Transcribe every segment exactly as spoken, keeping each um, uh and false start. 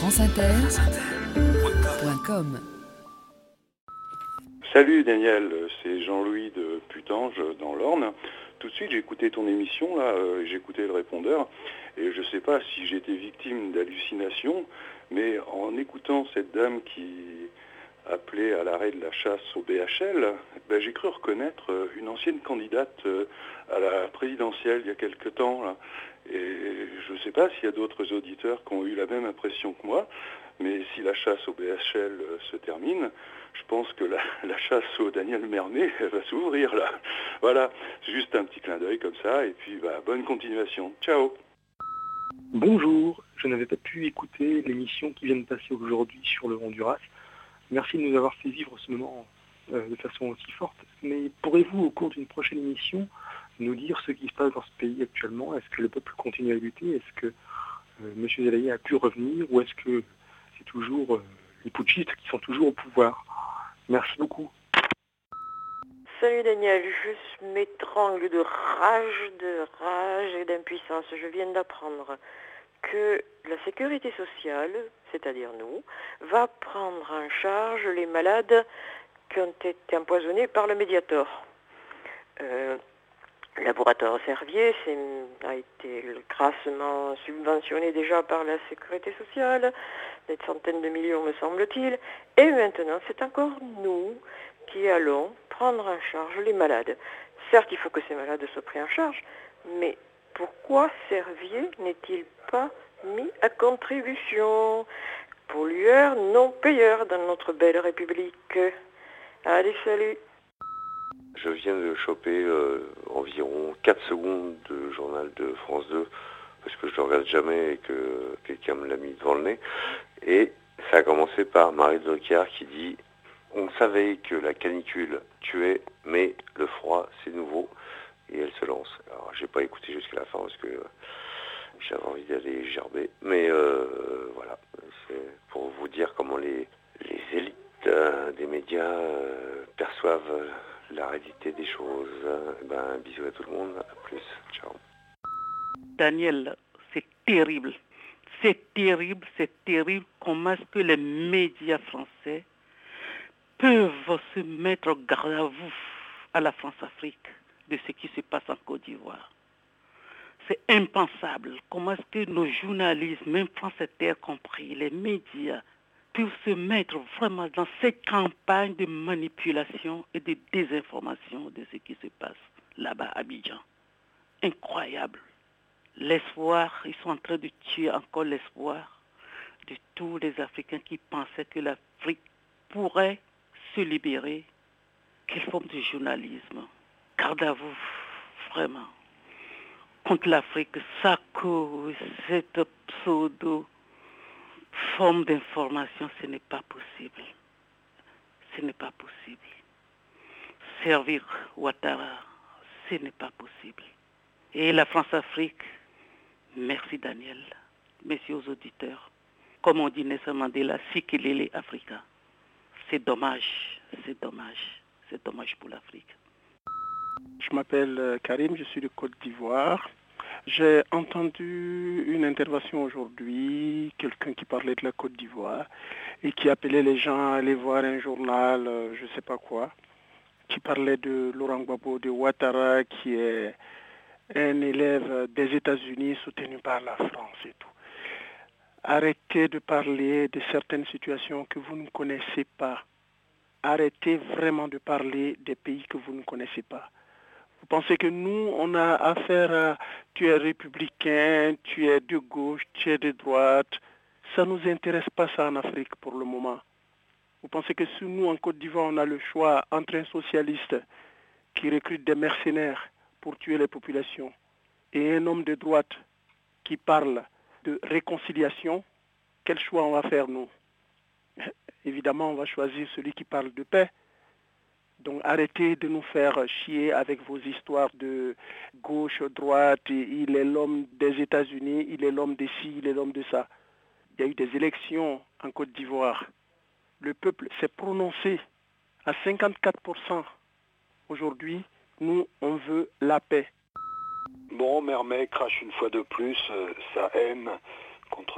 franceinter point com. Salut Daniel, c'est Jean-Louis de Putange dans l'Orne. Tout de suite j'ai écouté ton émission, là, euh, j'ai écouté le répondeur, et je ne sais pas si j'étais victime d'hallucinations, mais en écoutant cette dame qui appelait à l'arrêt de la chasse au B H L, ben, j'ai cru reconnaître une ancienne candidate à la présidentielle il y a quelque temps, là. Et je ne sais pas s'il y a d'autres auditeurs qui ont eu la même impression que moi, mais si la chasse au B H L se termine, je pense que la, la chasse au Daniel Mermet elle va s'ouvrir là. Voilà, c'est juste un petit clin d'œil comme ça, et puis bah, bonne continuation. Ciao. Bonjour, je n'avais pas pu écouter l'émission qui vient de passer aujourd'hui sur le Honduras. Merci de nous avoir fait vivre ce moment euh, de façon aussi forte. Mais pourrez-vous, au cours d'une prochaine émission, nous dire ce qui se passe dans ce pays actuellement? Est-ce que le peuple continue à lutter? Est-ce que euh, M. Zelaya a pu revenir? Ou est-ce que c'est toujours euh, les putschistes qui sont toujours au pouvoir? Merci beaucoup. Salut Daniel, je m'étrangle de rage, de rage et d'impuissance. Je viens d'apprendre que la sécurité sociale, c'est-à-dire nous, va prendre en charge les malades qui ont été empoisonnés par le Mediator. Euh, le laboratoire Servier c'est, a été grassement subventionné déjà par la sécurité sociale, des centaines de millions me semble-t-il, et maintenant c'est encore nous qui allons prendre en charge les malades. Certes, il faut que ces malades soient pris en charge, mais pourquoi Servier n'est-il pas mis à contribution? Pollueur, non payeur dans notre belle République. Allez, salut. Je viens de choper euh, environ quatre secondes de journal de France deux, parce que je ne regarde jamais et que quelqu'un me l'a mis devant le nez. Et ça a commencé par Marie Drucker qui dit « On savait que la canicule tuait, mais le froid, c'est nouveau. » Et elle se lance. Alors, j'ai pas écouté jusqu'à la fin parce que euh, j'avais envie d'aller gerber. Mais euh, voilà, c'est pour vous dire comment les, les élites euh, des médias euh, perçoivent euh, la réalité des choses. Ben, bisous à tout le monde. À plus. Ciao. Daniel, c'est terrible. C'est terrible, c'est terrible. Comment est-ce que les médias français peuvent se mettre au garde à vous à la France-Afrique de ce qui se passe en Côte d'Ivoire? C'est impensable. Comment est-ce que nos journalistes, même France Inter compris, les médias, peuvent se mettre vraiment dans cette campagne de manipulation et de désinformation de ce qui se passe là-bas à Abidjan? Incroyable. L'espoir, ils sont en train de tuer encore l'espoir de tous les Africains qui pensaient que l'Afrique pourrait se libérer. Quelle forme de journalisme? Garde à vous, vraiment. Contre l'Afrique, ça cause cette pseudo-forme d'information, ce n'est pas possible. Ce n'est pas possible. Servir Ouattara, ce n'est pas possible. Et la France-Afrique, merci Daniel, merci aux auditeurs. Comme on dit Nelson Mandela, Sikelele Africa. C'est dommage, c'est dommage, c'est dommage pour l'Afrique. Je m'appelle Karim, je suis de Côte d'Ivoire. J'ai entendu une intervention aujourd'hui, quelqu'un qui parlait de la Côte d'Ivoire et qui appelait les gens à aller voir un journal, je ne sais pas quoi, qui parlait de Laurent Gbagbo de Ouattara, qui est un élève des États-Unis soutenu par la France et tout. Arrêtez de parler de certaines situations que vous ne connaissez pas. Arrêtez vraiment de parler des pays que vous ne connaissez pas. Vous pensez que nous, on a affaire à tu es républicain, tu es de gauche, tu es de droite. Ça ne nous intéresse pas ça en Afrique pour le moment. Vous pensez que si nous, en Côte d'Ivoire, on a le choix entre un socialiste qui recrute des mercenaires pour tuer les populations et un homme de droite qui parle de réconciliation, quel choix on va faire nous? Évidemment, on va choisir celui qui parle de paix. Donc arrêtez de nous faire chier avec vos histoires de gauche, droite, il est l'homme des États-Unis, il est l'homme de ci, il est l'homme de ça. Il y a eu des élections en Côte d'Ivoire. Le peuple s'est prononcé à cinquante-quatre pour cent. Aujourd'hui, nous, on veut la paix. Bon, Mermet crache une fois de plus euh, sa haine contre ceux qui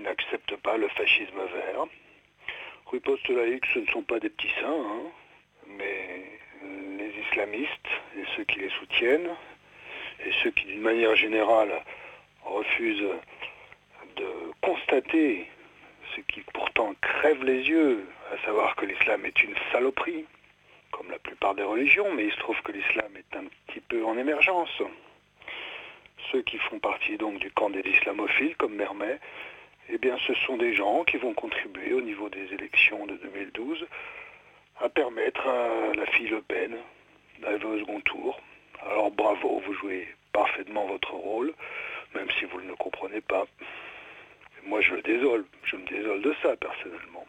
n'acceptent pas le fascisme vert. Riposte laïque, ce ne sont pas des petits saints, hein, mais les islamistes et ceux qui les soutiennent, et ceux qui d'une manière générale refusent de constater ce qui pourtant crève les yeux, à savoir que l'islam est une saloperie, comme la plupart des religions, mais il se trouve que l'islam est un petit peu en émergence. Ceux qui font partie donc du camp des islamophiles, comme Mermet, eh bien ce sont des gens qui vont contribuer au niveau des élections de deux mille douze à permettre à la fille Le Pen d'arriver au second tour. Alors bravo, vous jouez parfaitement votre rôle, même si vous ne le comprenez pas. Moi je le désole, je me désole de ça personnellement.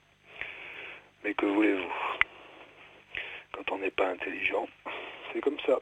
Mais que voulez-vous? Quand on n'est pas intelligent, c'est comme ça.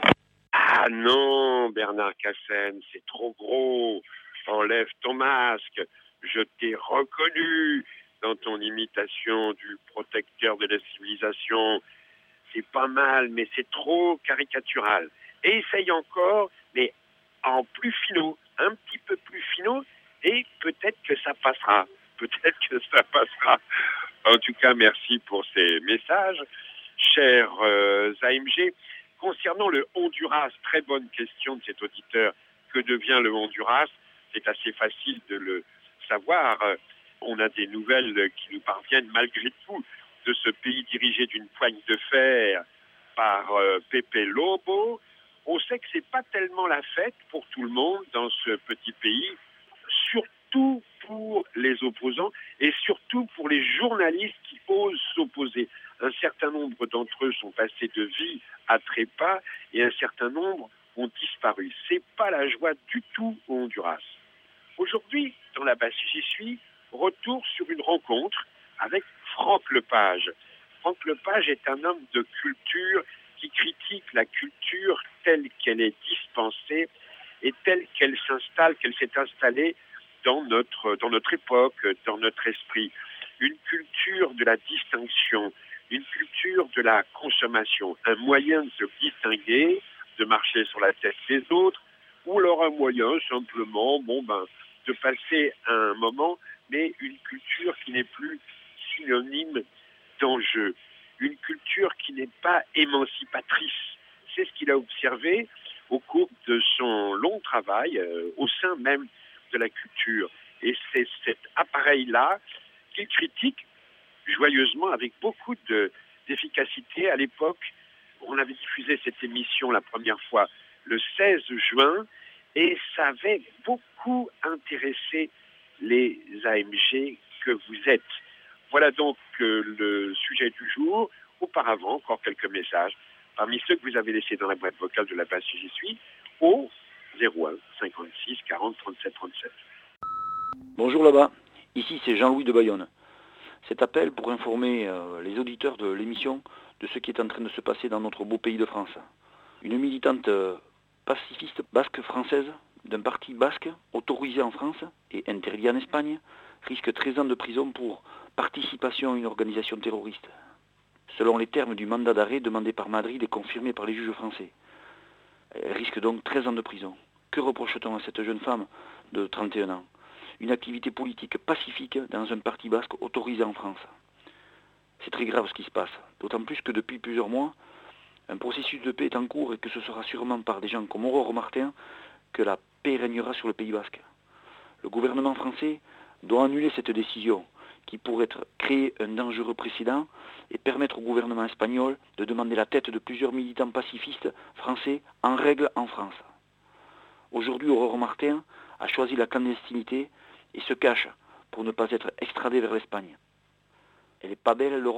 Ah non, Bernard Cassen, c'est trop gros. Enlève ton masque. Je t'ai reconnu dans ton imitation du protecteur de la civilisation. C'est pas mal, mais c'est trop caricatural. Et essaye encore, mais en plus finaux, un petit peu plus finaux, et peut-être que ça passera. Peut-être que ça passera. En tout cas, merci pour ces messages. Cher euh, A M G, concernant le Honduras, très bonne question de cet auditeur. Que devient le Honduras? C'est assez facile de le savoir. On a des nouvelles qui nous parviennent malgré tout de ce pays dirigé d'une poigne de fer par euh, Pepe Lobo. On sait que c'est pas tellement la fête pour tout le monde dans ce petit pays, surtout pour les opposants et surtout pour les journalistes qui osent s'opposer. Un certain nombre d'entre eux sont passés de vie à trépas et un certain nombre ont disparu. C'est pas la joie du tout au Honduras. Aujourd'hui, dans la basse j'y suis, retour sur une rencontre avec Franck Lepage. Franck Lepage est un homme de culture qui critique la culture telle qu'elle est dispensée et telle qu'elle s'installe, qu'elle s'est installée dans notre, dans notre époque, dans notre esprit. Une culture de la distinction, une culture de la consommation, un moyen de se distinguer, de marcher sur la tête des autres, ou alors un moyen simplement, bon ben, de passer un moment, mais une culture qui n'est plus synonyme d'enjeu, une culture qui n'est pas émancipatrice. C'est ce qu'il a observé au cours de son long travail euh, au sein même de la culture. Et c'est cet appareil-là qu'il critique joyeusement avec beaucoup de, d'efficacité. À l'époque, on avait diffusé cette émission la première fois le seize juin et ça avait beaucoup intéressé les A M G que vous êtes. Voilà donc euh, le sujet du jour. Auparavant, encore quelques messages parmi ceux que vous avez laissés dans la boîte vocale de la base J'y suis au zéro un cinquante-six quarante trente-sept trente-sept. Bonjour là-bas, ici c'est Jean-Louis de Bayonne. Cet appel pour informer euh, les auditeurs de l'émission de ce qui est en train de se passer dans notre beau pays de France. Une militante euh, pacifiste basque française d'un parti basque autorisé en France et interdit en Espagne risque treize ans de prison pour participation à une organisation terroriste, selon les termes du mandat d'arrêt demandé par Madrid et confirmé par les juges français. Elle risque donc treize ans de prison. Que reproche-t-on à cette jeune femme de trente et un ans? Une activité politique pacifique dans un parti basque autorisé en France. C'est très grave ce qui se passe, d'autant plus que depuis plusieurs mois, un processus de paix est en cours et que ce sera sûrement par des gens comme Aurore Martin que la paix régnera sur le Pays basque. Le gouvernement français doit annuler cette décision qui pourrait créer un dangereux précédent et permettre au gouvernement espagnol de demander la tête de plusieurs militants pacifistes français en règle en France. Aujourd'hui, Aurore Martin a choisi la clandestinité et se cache pour ne pas être extradée vers l'Espagne. Elle n'est pas belle, l'Europe ?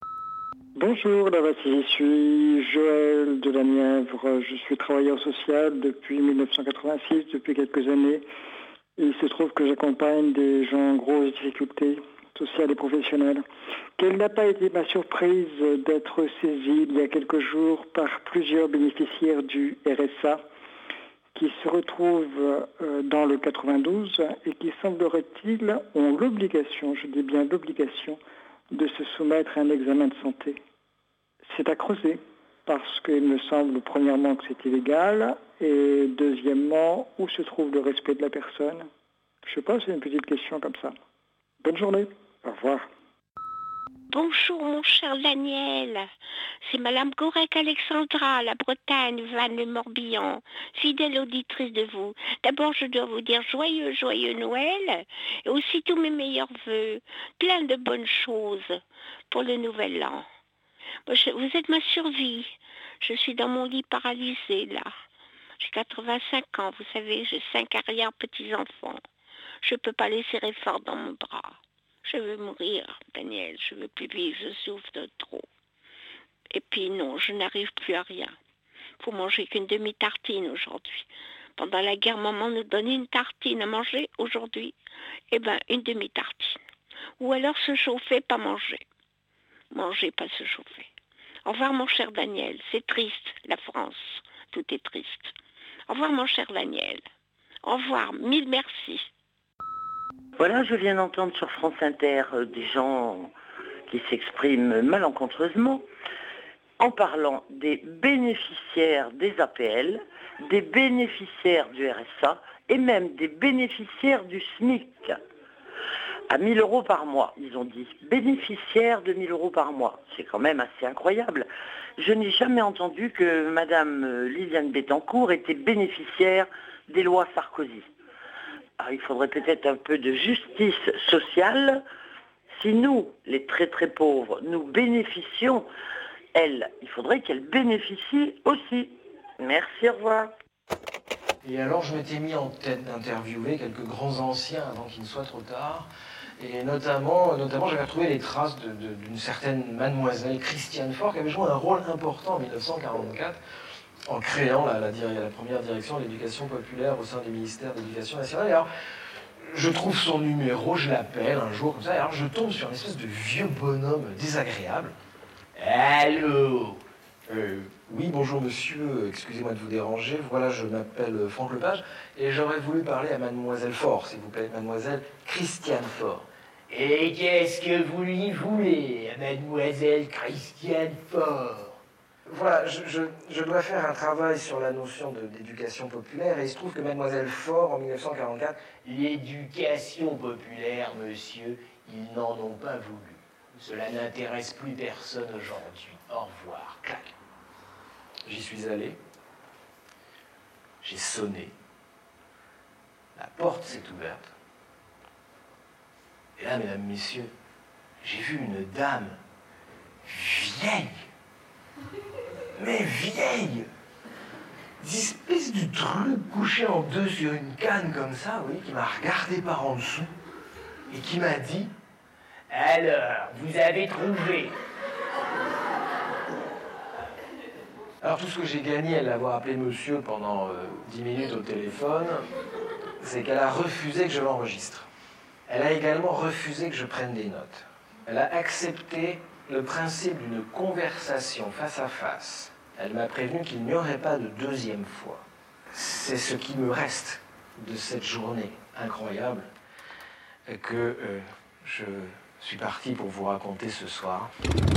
Bonjour, là je suis Joël de la Nièvre. Je suis travailleur social depuis mille neuf cent quatre-vingt-six, depuis quelques années. Il se trouve que j'accompagne des gens en grosses difficultés sociales et professionnelles. Quelle n'a pas été ma surprise d'être saisie il y a quelques jours par plusieurs bénéficiaires du R S A qui se retrouvent dans le quatre-vingt-douze et qui, semblerait-il, ont l'obligation, je dis bien l'obligation, de se soumettre à un examen de santé. C'est à creuser, parce qu'il me semble, premièrement, que c'est illégal, et deuxièmement, où se trouve le respect de la personne. Je sais pas, c'est une petite question comme ça. Bonne journée. Au revoir. Bonjour mon cher Daniel, c'est Madame Gourec-Alexandra, la Bretagne, Vannes-le-Morbihan, fidèle auditrice de vous. D'abord je dois vous dire joyeux, joyeux Noël et aussi tous mes meilleurs vœux, plein de bonnes choses pour le nouvel an. Moi, je, vous êtes ma survie, je suis dans mon lit paralysé là. J'ai quatre-vingt-cinq ans, vous savez, j'ai cinq arrière-petits-enfants. Je ne peux pas les serrer fort dans mon bras. Je veux mourir, Daniel, je veux plus vivre, je souffre de trop. Et puis non, je n'arrive plus à rien. Faut manger qu'une demi-tartine aujourd'hui. Pendant la guerre, maman nous donnait une tartine à manger aujourd'hui. Eh ben, une demi-tartine. Ou alors se chauffer, pas manger. Manger, pas se chauffer. Au revoir, mon cher Daniel. C'est triste, la France. Tout est triste. Au revoir, mon cher Daniel. Au revoir, mille merci. Voilà, je viens d'entendre sur France Inter euh, des gens qui s'expriment malencontreusement en parlant des bénéficiaires des A P L, des bénéficiaires du R S A et même des bénéficiaires du SMIC. À mille euros par mois, ils ont dit. Bénéficiaires de mille euros par mois. C'est quand même assez incroyable. Je n'ai jamais entendu que Madame Liliane Bettencourt était bénéficiaire des lois Sarkozy. Alors, il faudrait peut-être un peu de justice sociale. Si nous, les très très pauvres, nous bénéficions, elle, il faudrait qu'elle bénéficie aussi. Merci, au revoir. Et alors, je m'étais mis en tête d'interviewer quelques grands anciens avant qu'il ne soit trop tard. Et notamment, notamment j'avais retrouvé les traces de, de, d'une certaine mademoiselle Christiane Faure qui avait joué un rôle important en mille neuf cent quarante-quatre en créant la, la, la première direction de l'éducation populaire au sein du ministère de l'Éducation nationale. Et alors, je trouve son numéro, je l'appelle un jour comme ça, et alors je tombe sur une espèce de vieux bonhomme désagréable. Allô euh, Oui, bonjour monsieur, excusez-moi de vous déranger, voilà, je m'appelle Franck Lepage, et j'aurais voulu parler à mademoiselle Faure, s'il vous plaît, mademoiselle Christiane Faure. Et qu'est-ce que vous lui voulez, mademoiselle Christiane Faure? Voilà, je, je, je dois faire un travail sur la notion de, d'éducation populaire, et il se trouve que mademoiselle Faure, en mille neuf cent quarante-quatre, l'éducation populaire, monsieur, ils n'en ont pas voulu. Cela n'intéresse plus personne aujourd'hui. Au revoir. Clac. J'y suis allé. J'ai sonné. La porte s'est ouverte. Et là, mesdames, messieurs, j'ai vu une dame vieille. Mais vieille. D'espèce de truc couché en deux sur une canne comme ça, oui, qui m'a regardé par en dessous et qui m'a dit « Alors, vous avez trouvé ?» Alors tout ce que j'ai gagné à l'avoir appelé monsieur pendant euh, dix minutes au téléphone, c'est qu'elle a refusé que je l'enregistre. Elle a également refusé que je prenne des notes. Elle a accepté le principe d'une conversation face à face. Elle m'a prévenu qu'il n'y aurait pas de deuxième fois. C'est ce qui me reste de cette journée incroyable que euh, je suis parti pour vous raconter ce soir.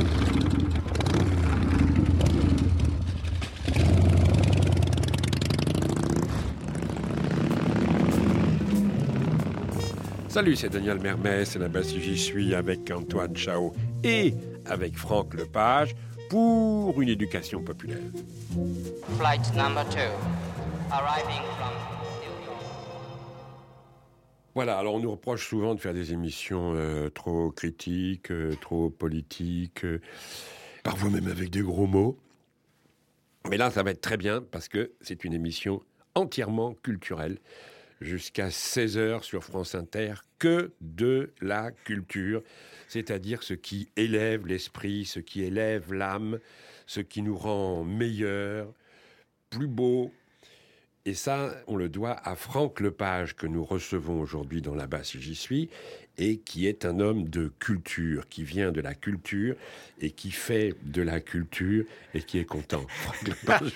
Salut, c'est Daniel Mermès, et là-bas si j'y suis avec Antoine Chao et avec Franck Lepage pour une éducation populaire. Flight number two, arriving from New York. Voilà, alors on nous reproche souvent de faire des émissions euh, trop critiques, euh, trop politiques, euh, parfois même avec des gros mots. Mais là, ça va être très bien parce que c'est une émission entièrement culturelle. Jusqu'à seize heures sur France Inter, que de la culture, c'est-à-dire ce qui élève l'esprit, ce qui élève l'âme, ce qui nous rend meilleurs, plus beaux. Et ça, on le doit à Franck Lepage, que nous recevons aujourd'hui dans Là-bas si j'y suis, et qui est un homme de culture, qui vient de la culture, et qui fait de la culture, et qui est content. Franck Lepage.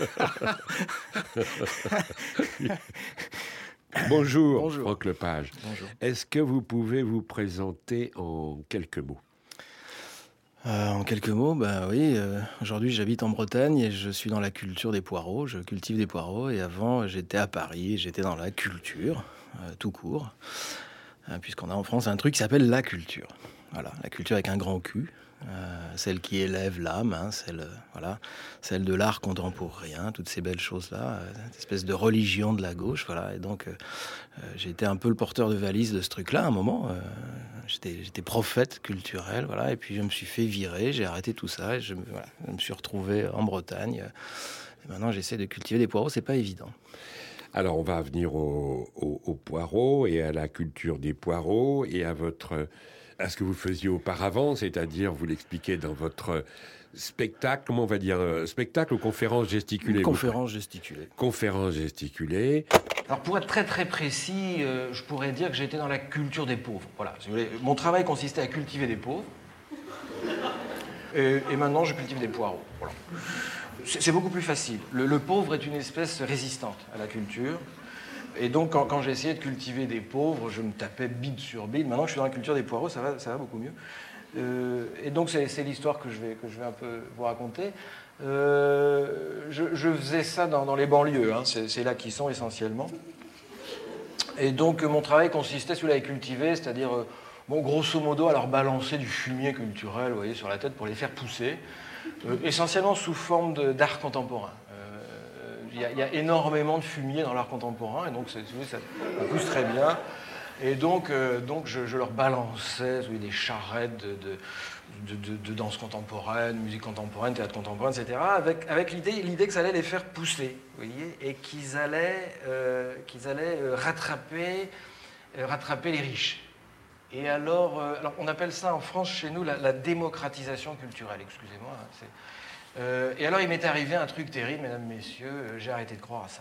Bonjour, Bonjour, Franck Lepage. Bonjour. Est-ce que vous pouvez vous présenter en quelques mots ? euh, En quelques mots, bah oui. Euh, aujourd'hui, j'habite en Bretagne et je suis dans la culture des poireaux. Je cultive des poireaux et avant, j'étais à Paris. J'étais dans la culture. euh, tout court, euh, puisqu'on a en France un truc qui s'appelle la culture. Voilà, la culture avec un grand Q. Euh, celle qui élève l'âme, hein, celle, euh, voilà, celle de l'art contemporain, toutes ces belles choses-là, euh, cette espèce de religion de la gauche, voilà. Et donc, euh, euh, j'ai été un peu le porteur de valise de ce truc-là à un moment. Euh, j'étais, j'étais prophète culturel, voilà. Et puis je me suis fait virer, j'ai arrêté tout ça, et je, me, voilà, je me suis retrouvé en Bretagne. Et maintenant, j'essaie de cultiver des poireaux, c'est pas évident. Alors, on va venir aux au, au poireaux et à la culture des poireaux et à votre à ce que vous faisiez auparavant, c'est-à-dire, vous l'expliquez dans votre spectacle, comment on va dire, spectacle ou conférence gesticulée? Conférence gesticulée. Conférence gesticulée. Alors pour être très très précis, euh, je pourrais dire que j'étais dans la culture des pauvres. Voilà, si vous voulez, mon travail consistait à cultiver des pauvres. Et, et maintenant, je cultive des poireaux. Voilà. C'est, c'est beaucoup plus facile. Le, le pauvre est une espèce résistante à la culture. Et donc, quand, quand j'essayais de cultiver des pauvres, je me tapais bide sur bide. Maintenant que je suis dans la culture des poireaux, ça va, ça va beaucoup mieux. Euh, et donc, c'est, c'est l'histoire que je, vais, que je vais un peu vous raconter. Euh, je, je faisais ça dans, dans les banlieues, hein. c'est, c'est là qu'ils sont essentiellement. Et donc, mon travail consistait, celui-là, à les cultiver, c'est-à-dire, euh, bon, grosso modo, à leur balancer du fumier culturel, vous voyez, sur la tête pour les faire pousser, euh, essentiellement sous forme de, d'art contemporain. Il y, a, il y a énormément de fumier dans l'art contemporain, et donc c'est, ça, ça pousse très bien. Et donc, euh, donc je, je leur balançais des charrettes de, de, de, de, de danse contemporaine, musique contemporaine, théâtre contemporain, et cetera, avec, avec l'idée, l'idée que ça allait les faire pousser, vous voyez, et qu'ils allaient, euh, qu'ils allaient rattraper, euh, rattraper les riches. Et alors, euh, alors, on appelle ça en France, chez nous, la, la démocratisation culturelle, excusez-moi. Hein, c'est... Euh, et alors, il m'est arrivé un truc terrible, mesdames, messieurs, euh, j'ai arrêté de croire à ça.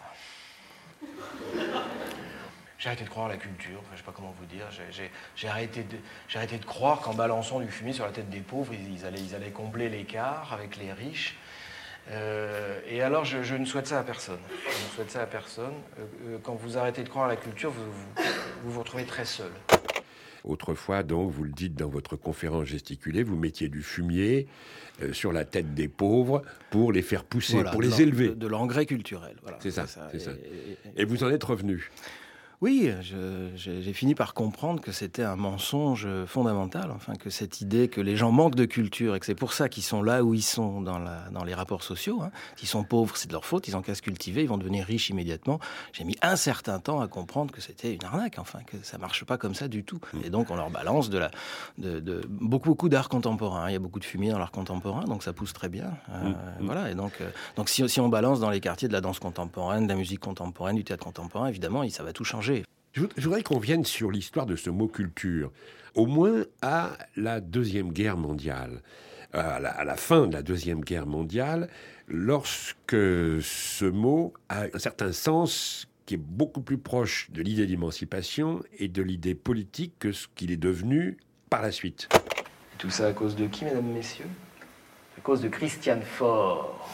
J'ai arrêté de croire à la culture, enfin, je ne sais pas comment vous dire. J'ai, j'ai, j'ai, arrêté de, j'ai arrêté de croire qu'en balançant du fumier sur la tête des pauvres, ils, ils, allaient, ils allaient combler l'écart avec les riches. Euh, et alors, je, je ne souhaite ça à personne. Je ne souhaite ça à personne. Euh, quand vous arrêtez de croire à la culture, vous vous, vous, vous retrouvez très seul. Autrefois, donc, vous le dites dans votre conférence gesticulée, vous mettiez du fumier euh, sur la tête des pauvres pour les faire pousser, voilà, pour de les élever. De, de l'engrais culturel. Voilà, c'est ça, c'est ça. C'est et, ça. Et, et, et vous en êtes revenu. Oui, je, j'ai, j'ai fini par comprendre que c'était un mensonge fondamental, enfin que cette idée que les gens manquent de culture et que c'est pour ça qu'ils sont là où ils sont dans, la, dans les rapports sociaux. Hein. S'ils sont pauvres, c'est de leur faute, ils ont qu'à se cultiver, ils vont devenir riches immédiatement. J'ai mis un certain temps à comprendre que c'était une arnaque, enfin que ça marche pas comme ça du tout. Et donc on leur balance de la, de, de beaucoup beaucoup d'art contemporain. Il y a beaucoup de fumier dans l'art contemporain, donc ça pousse très bien. Euh, mmh. Voilà. Et donc, euh, donc si, si on balance dans les quartiers de la danse contemporaine, de la musique contemporaine, du théâtre contemporain, évidemment, ça va tout changer. Je voudrais qu'on vienne sur l'histoire de ce mot culture, au moins à la Deuxième Guerre mondiale. À la, à la fin de la Deuxième Guerre mondiale, lorsque ce mot a un certain sens qui est beaucoup plus proche de l'idée d'émancipation et de l'idée politique que ce qu'il est devenu par la suite. Et tout ça à cause de qui, mesdames, messieurs? À cause de Christiane Faure.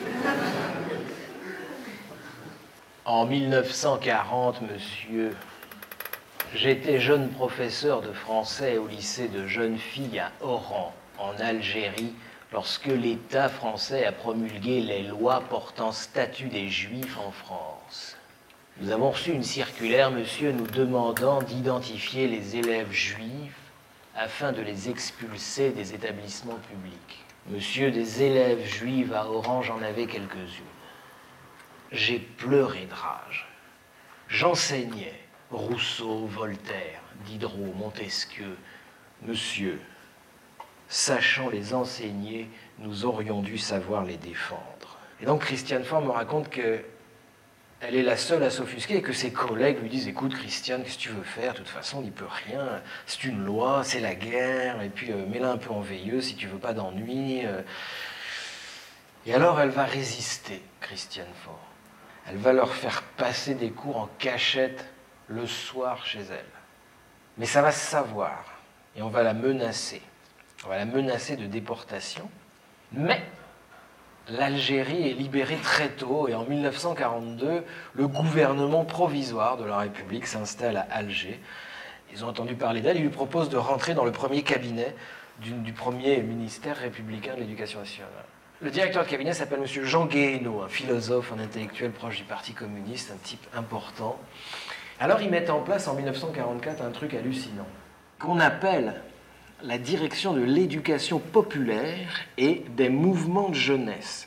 En mille neuf cent quarante, monsieur, j'étais jeune professeur de français au lycée de jeunes filles à Oran, en Algérie, lorsque l'État français a promulgué les lois portant statut des Juifs en France. Nous avons reçu une circulaire, monsieur, nous demandant d'identifier les élèves juifs afin de les expulser des établissements publics. Monsieur, des élèves juives à Oran, j'en avais quelques-unes. J'ai pleuré de rage. J'enseignais Rousseau, Voltaire, Diderot, Montesquieu. Monsieur, sachant les enseigner, nous aurions dû savoir les défendre. Et donc Christiane Faure me raconte qu'elle est la seule à s'offusquer et que ses collègues lui disent « Écoute Christiane, qu'est-ce que tu veux faire? De toute façon, on n'y peut rien. C'est une loi, c'est la guerre, et puis euh, mets-la un peu en veilleuse si tu veux pas d'ennui. Euh. » Et alors elle va résister, Christiane Faure. Elle va leur faire passer des cours en cachette le soir chez elle. Mais ça va se savoir. Et on va la menacer. On va la menacer de déportation. Mais l'Algérie est libérée très tôt. Et en mille neuf cent quarante-deux, le gouvernement provisoire de la République s'installe à Alger. Ils ont entendu parler d'elle. Ils lui proposent de rentrer dans le premier cabinet du, du premier ministère républicain de l'Éducation nationale. Le directeur de cabinet s'appelle M. Jean Guéhenno, un philosophe, un intellectuel proche du Parti communiste, un type important. Alors ils mettent en place en mille neuf cent quarante-quatre un truc hallucinant, qu'on appelle la direction de l'éducation populaire et des mouvements de jeunesse.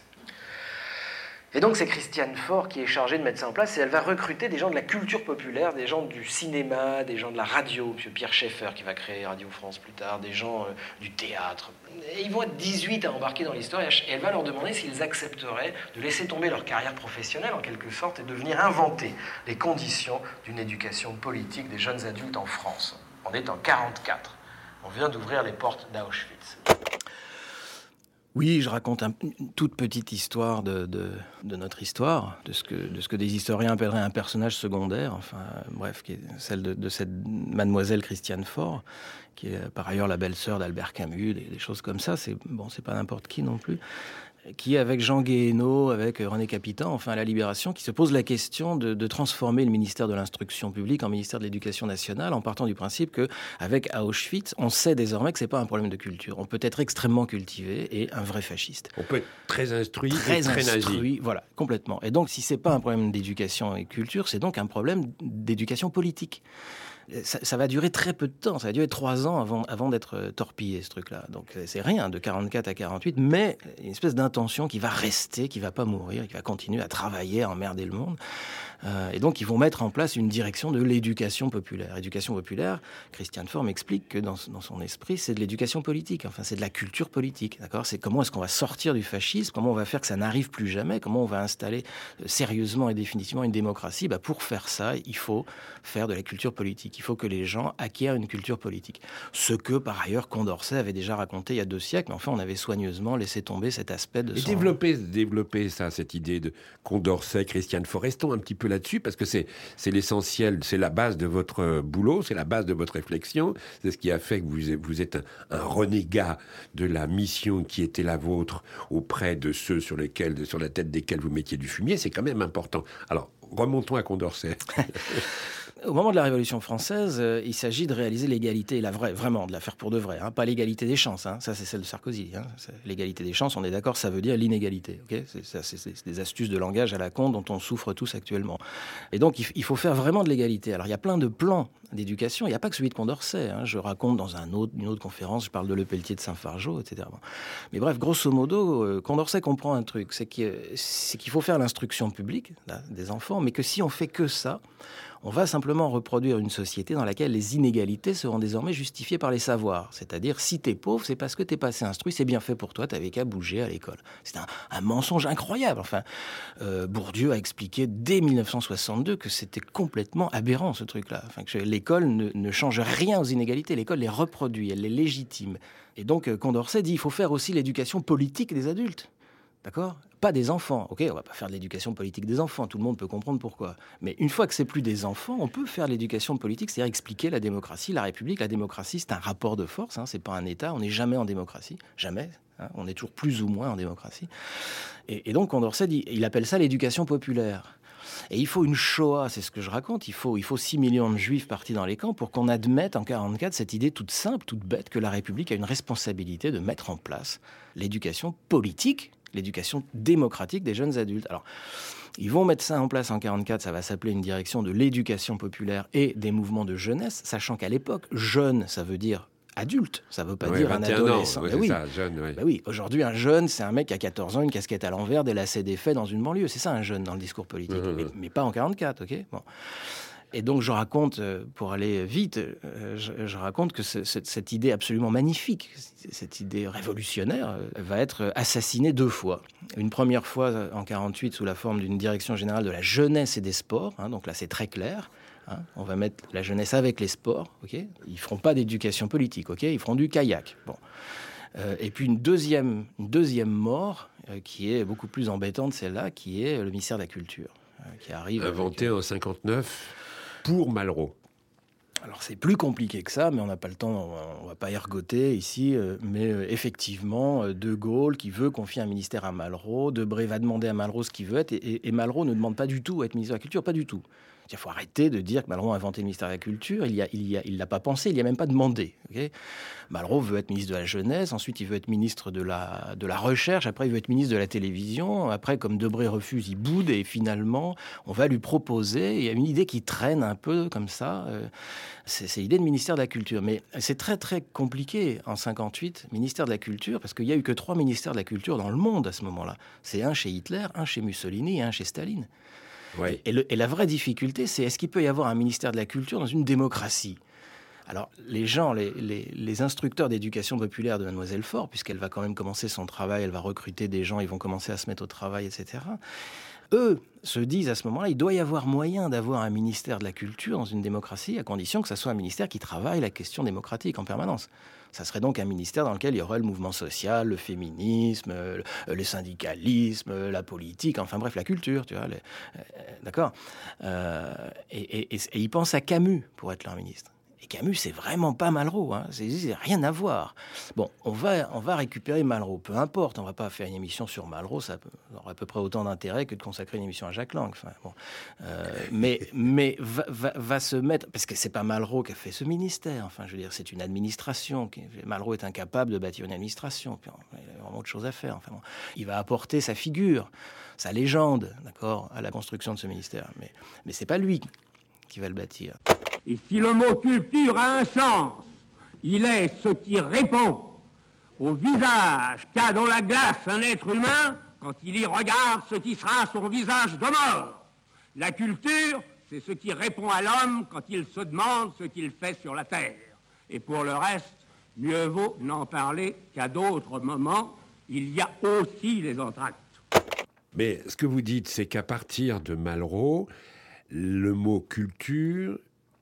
Et donc c'est Christiane Faure qui est chargée de mettre ça en place et elle va recruter des gens de la culture populaire, des gens du cinéma, des gens de la radio, M. Pierre Schaeffer qui va créer Radio France plus tard, des gens euh, du théâtre. Et ils vont être dix-huit à embarquer dans l'histoire et elle va leur demander s'ils accepteraient de laisser tomber leur carrière professionnelle en quelque sorte et de venir inventer les conditions d'une éducation politique des jeunes adultes en France. On est en quarante-quatre. On vient d'ouvrir les portes d'Auschwitz. Oui, je raconte un, une toute petite histoire de, de, de notre histoire, de ce, que, de ce que des historiens appelleraient un personnage secondaire, enfin, bref, qui est celle de, de cette mademoiselle Christiane Faure, qui est par ailleurs la belle-sœur d'Albert Camus, des, des choses comme ça. C'est, bon, c'est pas n'importe qui non plus. Qui, avec Jean Guéhenno, avec René Capitan, enfin à la Libération, qui se pose la question de, de transformer le ministère de l'Instruction publique en ministère de l'Éducation nationale, en partant du principe que, avec Auschwitz, on sait désormais que c'est pas un problème de culture. On peut être extrêmement cultivé et un vrai fasciste. On peut être très instruit très et très instruit, nazi. Voilà, complètement. Et donc, si c'est pas un problème d'éducation et culture, c'est donc un problème d'éducation politique. Ça, ça va durer très peu de temps, ça va durer trois ans avant, avant d'être torpillé, ce truc-là. Donc c'est rien, de quarante-quatre à quarante-huit, mais une espèce d'intention qui va rester, qui va pas mourir, qui va continuer à travailler, à emmerder le monde. Euh, et donc ils vont mettre en place une direction de l'éducation populaire. Éducation populaire, Christiane Faure m'explique que dans, dans son esprit, c'est de l'éducation politique, enfin c'est de la culture politique, d'accord ? C'est comment est-ce qu'on va sortir du fascisme, comment on va faire que ça n'arrive plus jamais, comment on va installer euh, sérieusement et définitivement une démocratie. Bah, pour faire ça, il faut faire de la culture politique. Il faut que les gens acquièrent une culture politique. Ce que, par ailleurs, Condorcet avait déjà raconté il y a deux siècles, mais enfin, on avait soigneusement laissé tomber cet aspect de Et son... développer, développer ça, cette idée de Condorcet, Christiane Faure. Restons un petit peu là-dessus, parce que c'est, c'est l'essentiel, c'est la base de votre boulot, c'est la base de votre réflexion. C'est ce qui a fait que vous, vous êtes un, un renégat de la mission qui était la vôtre auprès de ceux sur lesquels, sur la tête desquels vous mettiez du fumier. C'est quand même important. Alors, remontons à Condorcet. Au moment de la Révolution française, euh, il s'agit de réaliser l'égalité, la vraie, vraiment, de la faire pour de vrai, hein, pas l'égalité des chances, hein, ça c'est celle de Sarkozy. Hein, l'égalité des chances, on est d'accord, ça veut dire l'inégalité. Okay, c'est, ça, c'est, c'est des astuces de langage à la con dont on souffre tous actuellement. Et donc il, il faut faire vraiment de l'égalité. Alors il y a plein de plans d'éducation, il n'y a pas que celui de Condorcet. Hein, je raconte dans un autre, une autre conférence, je parle de Lepelletier de Saint-Fargeau, et cetera. Bon. Mais bref, grosso modo, euh, Condorcet comprend un truc, c'est, qu'il, c'est qu'il faut faire l'instruction publique là, des enfants, mais que si on fait que ça, on va simplement reproduire une société dans laquelle les inégalités seront désormais justifiées par les savoirs. C'est-à-dire, si t'es pauvre, c'est parce que t'es pas assez instruit, c'est bien fait pour toi, t'avais qu'à bouger à l'école. C'est un, un mensonge incroyable. Enfin, euh, Bourdieu a expliqué dès mille neuf cent soixante-deux que c'était complètement aberrant, ce truc-là. Enfin, que l'école ne, ne change rien aux inégalités, l'école les reproduit, elle les légitime. Et donc, Condorcet dit, il faut faire aussi l'éducation politique des adultes. D'accord ? Pas des enfants. Ok, on va pas faire de l'éducation politique des enfants. Tout le monde peut comprendre pourquoi. Mais une fois que c'est plus des enfants, on peut faire l'éducation politique, c'est-à-dire expliquer la démocratie, la République. La démocratie, c'est un rapport de force. Hein, c'est pas un État. On n'est jamais en démocratie. Jamais. Hein, on est toujours plus ou moins en démocratie. Et, et donc, Condorcet dit, il appelle ça l'éducation populaire. Et il faut une Shoah, c'est ce que je raconte. Il faut, il faut six millions de juifs partis dans les camps pour qu'on admette en quarante-quatre cette idée toute simple, toute bête, que la République a une responsabilité de mettre en place l'éducation politique, l'éducation démocratique des jeunes adultes. Alors, ils vont mettre ça en place en quarante-quatre, ça va s'appeler une direction de l'éducation populaire et des mouvements de jeunesse, sachant qu'à l'époque, jeune, ça veut dire adulte, ça ne veut pas ouais, dire un adolescent. Ans, ouais, ben oui. Ça, jeune, ouais. Ben oui, aujourd'hui, un jeune, c'est un mec qui a quatorze ans, une casquette à l'envers, des lacets défaits dans une banlieue. C'est ça un jeune dans le discours politique, mmh. mais, mais pas en quarante-quatre, ok ? Bon. Et donc je raconte, pour aller vite, je, je raconte que ce, cette, cette idée absolument magnifique, cette idée révolutionnaire, va être assassinée deux fois. Une première fois en quarante-huit sous la forme d'une direction générale de la jeunesse et des sports, hein, donc là c'est très clair. Hein, on va mettre la jeunesse avec les sports, ok ? Ils feront pas d'éducation politique, ok ? Ils feront du kayak. Bon. Euh, et puis une deuxième, une deuxième mort euh, qui est beaucoup plus embêtante, celle-là, qui est le ministère de la Culture, euh, qui arrive. Inventé avec, en cinquante-neuf pour Malraux. Alors c'est plus compliqué que ça, mais on n'a pas le temps, on ne va pas ergoter ici. Euh, mais euh, effectivement, De Gaulle qui veut confier un ministère à Malraux, Debré va demander à Malraux ce qu'il veut être, et, et, et Malraux ne demande pas du tout à être ministre de la Culture, pas du tout. Il faut arrêter de dire que Malraux a inventé le ministère de la Culture. Il y a, il y a, il l'a pas pensé, il n'y a même pas demandé. Okay, Malraux veut être ministre de la Jeunesse, ensuite il veut être ministre de la, de la Recherche, après il veut être ministre de la Télévision, après comme Debré refuse, il boude et finalement on va lui proposer, il y a une idée qui traîne un peu comme ça, euh, c'est, c'est l'idée de ministère de la Culture. Mais c'est très très compliqué en cinquante-huit, ministère de la Culture, parce qu'il n'y a eu que trois ministères de la Culture dans le monde à ce moment-là. C'est un chez Hitler, un chez Mussolini et un chez Staline. Ouais. Et, le, et la vraie difficulté, c'est est-ce qu'il peut y avoir un ministère de la Culture dans une démocratie ? Alors, les gens, les, les, les instructeurs d'éducation populaire de Mademoiselle Faure, puisqu'elle va quand même commencer son travail, elle va recruter des gens, ils vont commencer à se mettre au travail, et cetera, eux se disent à ce moment-là, il doit y avoir moyen d'avoir un ministère de la Culture dans une démocratie, à condition que ça soit un ministère qui travaille la question démocratique en permanence. Ça serait donc un ministère dans lequel il y aurait le mouvement social, le féminisme, le, le syndicalisme, la politique, enfin bref, la culture, tu vois. Les, euh, d'accord euh, et, et, et, et ils pensent à Camus pour être leur ministre. Et Camus, c'est vraiment pas Malraux, hein. c'est, c'est rien à voir. Bon, on va, on va récupérer Malraux, peu importe, on va pas faire une émission sur Malraux, ça aurait à peu près autant d'intérêt que de consacrer une émission à Jacques Lang. Enfin, bon. euh, mais mais va, va, va se mettre, parce que c'est pas Malraux qui a fait ce ministère, enfin, je veux dire, c'est une administration. Qui, Malraux est incapable de bâtir une administration, puis il a vraiment autre chose à faire. Enfin, bon. Il va apporter sa figure, sa légende, d'accord, à la construction de ce ministère. Mais, mais c'est pas lui qui va le bâtir. Et si le mot culture a un sens, il est ce qui répond au visage qu'a dans la glace un être humain quand il y regarde ce qui sera son visage de mort. La culture, c'est ce qui répond à l'homme quand il se demande ce qu'il fait sur la terre. Et pour le reste, mieux vaut n'en parler qu'à d'autres moments. Il y a aussi les entr'actes. Mais ce que vous dites, c'est qu'à partir de Malraux, le mot culture